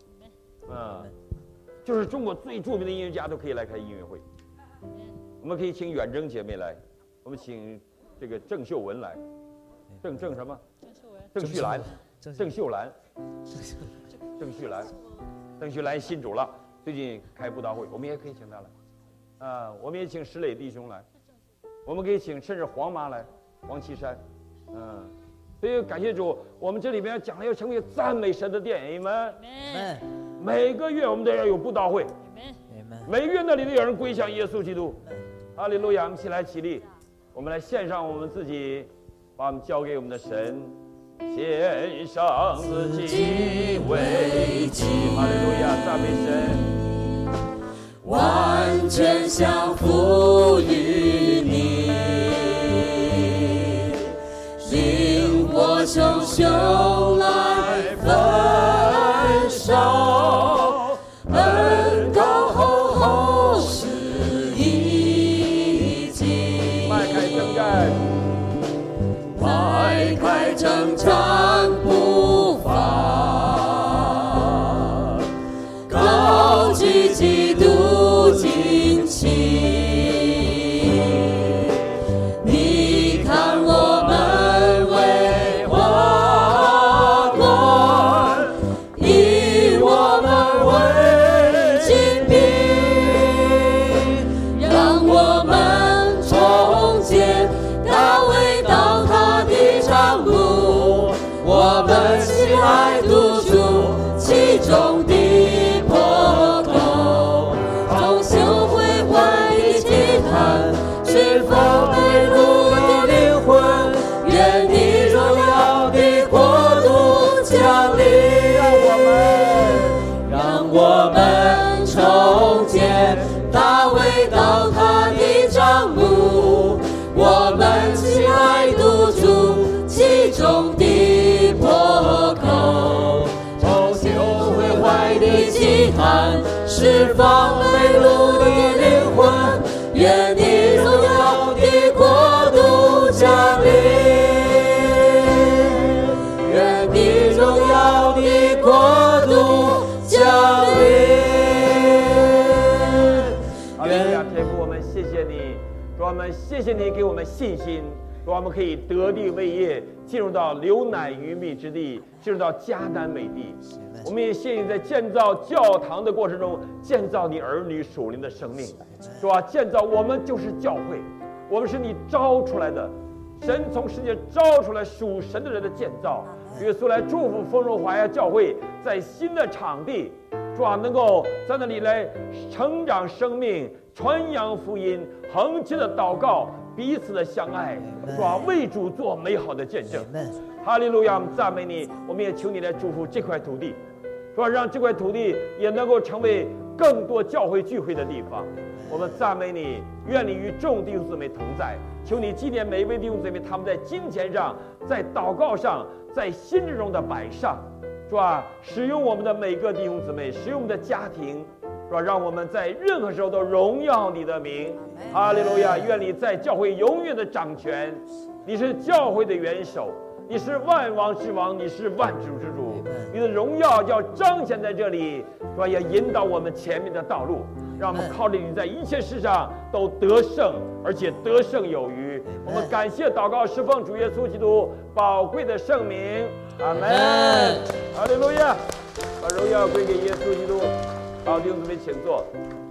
就是中国最著名的音乐家都可以来开音乐会。我们可以请远征姐妹来，我们请这个郑秀文来，郑什么？郑旭兰，郑秀兰，郑旭兰信主了，最近开布道会，我们也可以请他来。我们也请石磊弟兄来，我们可以请甚至黄妈来，黄岐山，所以感谢主，我们这里边讲了要成为赞美神的殿，你们，每个月我们都要有布道会，每个月那里都有人归向耶稣基督，哈利路亚！我们起来起立，我们来献上我们自己，把我们交给我们的神，献上自己为祭，哈利路亚！赞美神， 完全降服于你，灵火熊熊来焚烧，恩膏厚厚是一经， 迈开征战， 迈开征战步伐，高举基督旌旗。你看我们为王冠，以我们为精兵，让我们重建大卫倒塌的帐幕，我们起来堵住其中的破口，重修毁坏的祭坛，释放被掳的灵魂，愿你荣耀的国度降临，让我们重建大卫倒塌的帐幕，我们起来堵住其中的破口，重修毁坏的祭坛，释放被掳的灵魂，愿你荣耀的国度降临，愿你荣耀的国度降临。 哈利路亚！天父，我们谢谢你，主，我们谢谢你给我们信心，主，我们可以得地为业，进入到流奶与蜜之地，进入到迦南美地。我们也谢谢你在建造教堂的过程中，建造你儿女属灵的生命，主啊，建造我们就是教会，我们是你招出来的，神从世界招出来属神的人的建造。耶稣来祝福丰荣华亚教会在新的场地，主啊，能够在那里来成长生命，传扬福音，恒切的祷告， 彼此的相爱，主啊，为主做美好的见证。 Amen 哈利路亚，我们赞美你，我们也求你来祝福这块土地，是吧？让这块土地也能够成为更多教会聚会的地方。我们赞美你，愿你与众弟兄姊妹同在。求你纪念每一位弟兄姊妹，他们在金钱上、在祷告上、在心智中的摆上，是吧？使用我们的每个弟兄姊妹，使用我们的家庭，是吧？让我们在任何时候都荣耀你的名。哈利路亚！愿你在教会永远的掌权，你是教会的元首。 你是万王之王，你是万主之主，你的荣耀要彰显在这里，是吧？也引导我们前面的道路，让我们靠着你在一切事上都得胜，而且得胜有余。我们感谢祷告，侍奉主耶稣基督宝贵的圣名，阿门。哈利路亚，把荣耀归给耶稣基督。好，弟兄姊妹，请坐。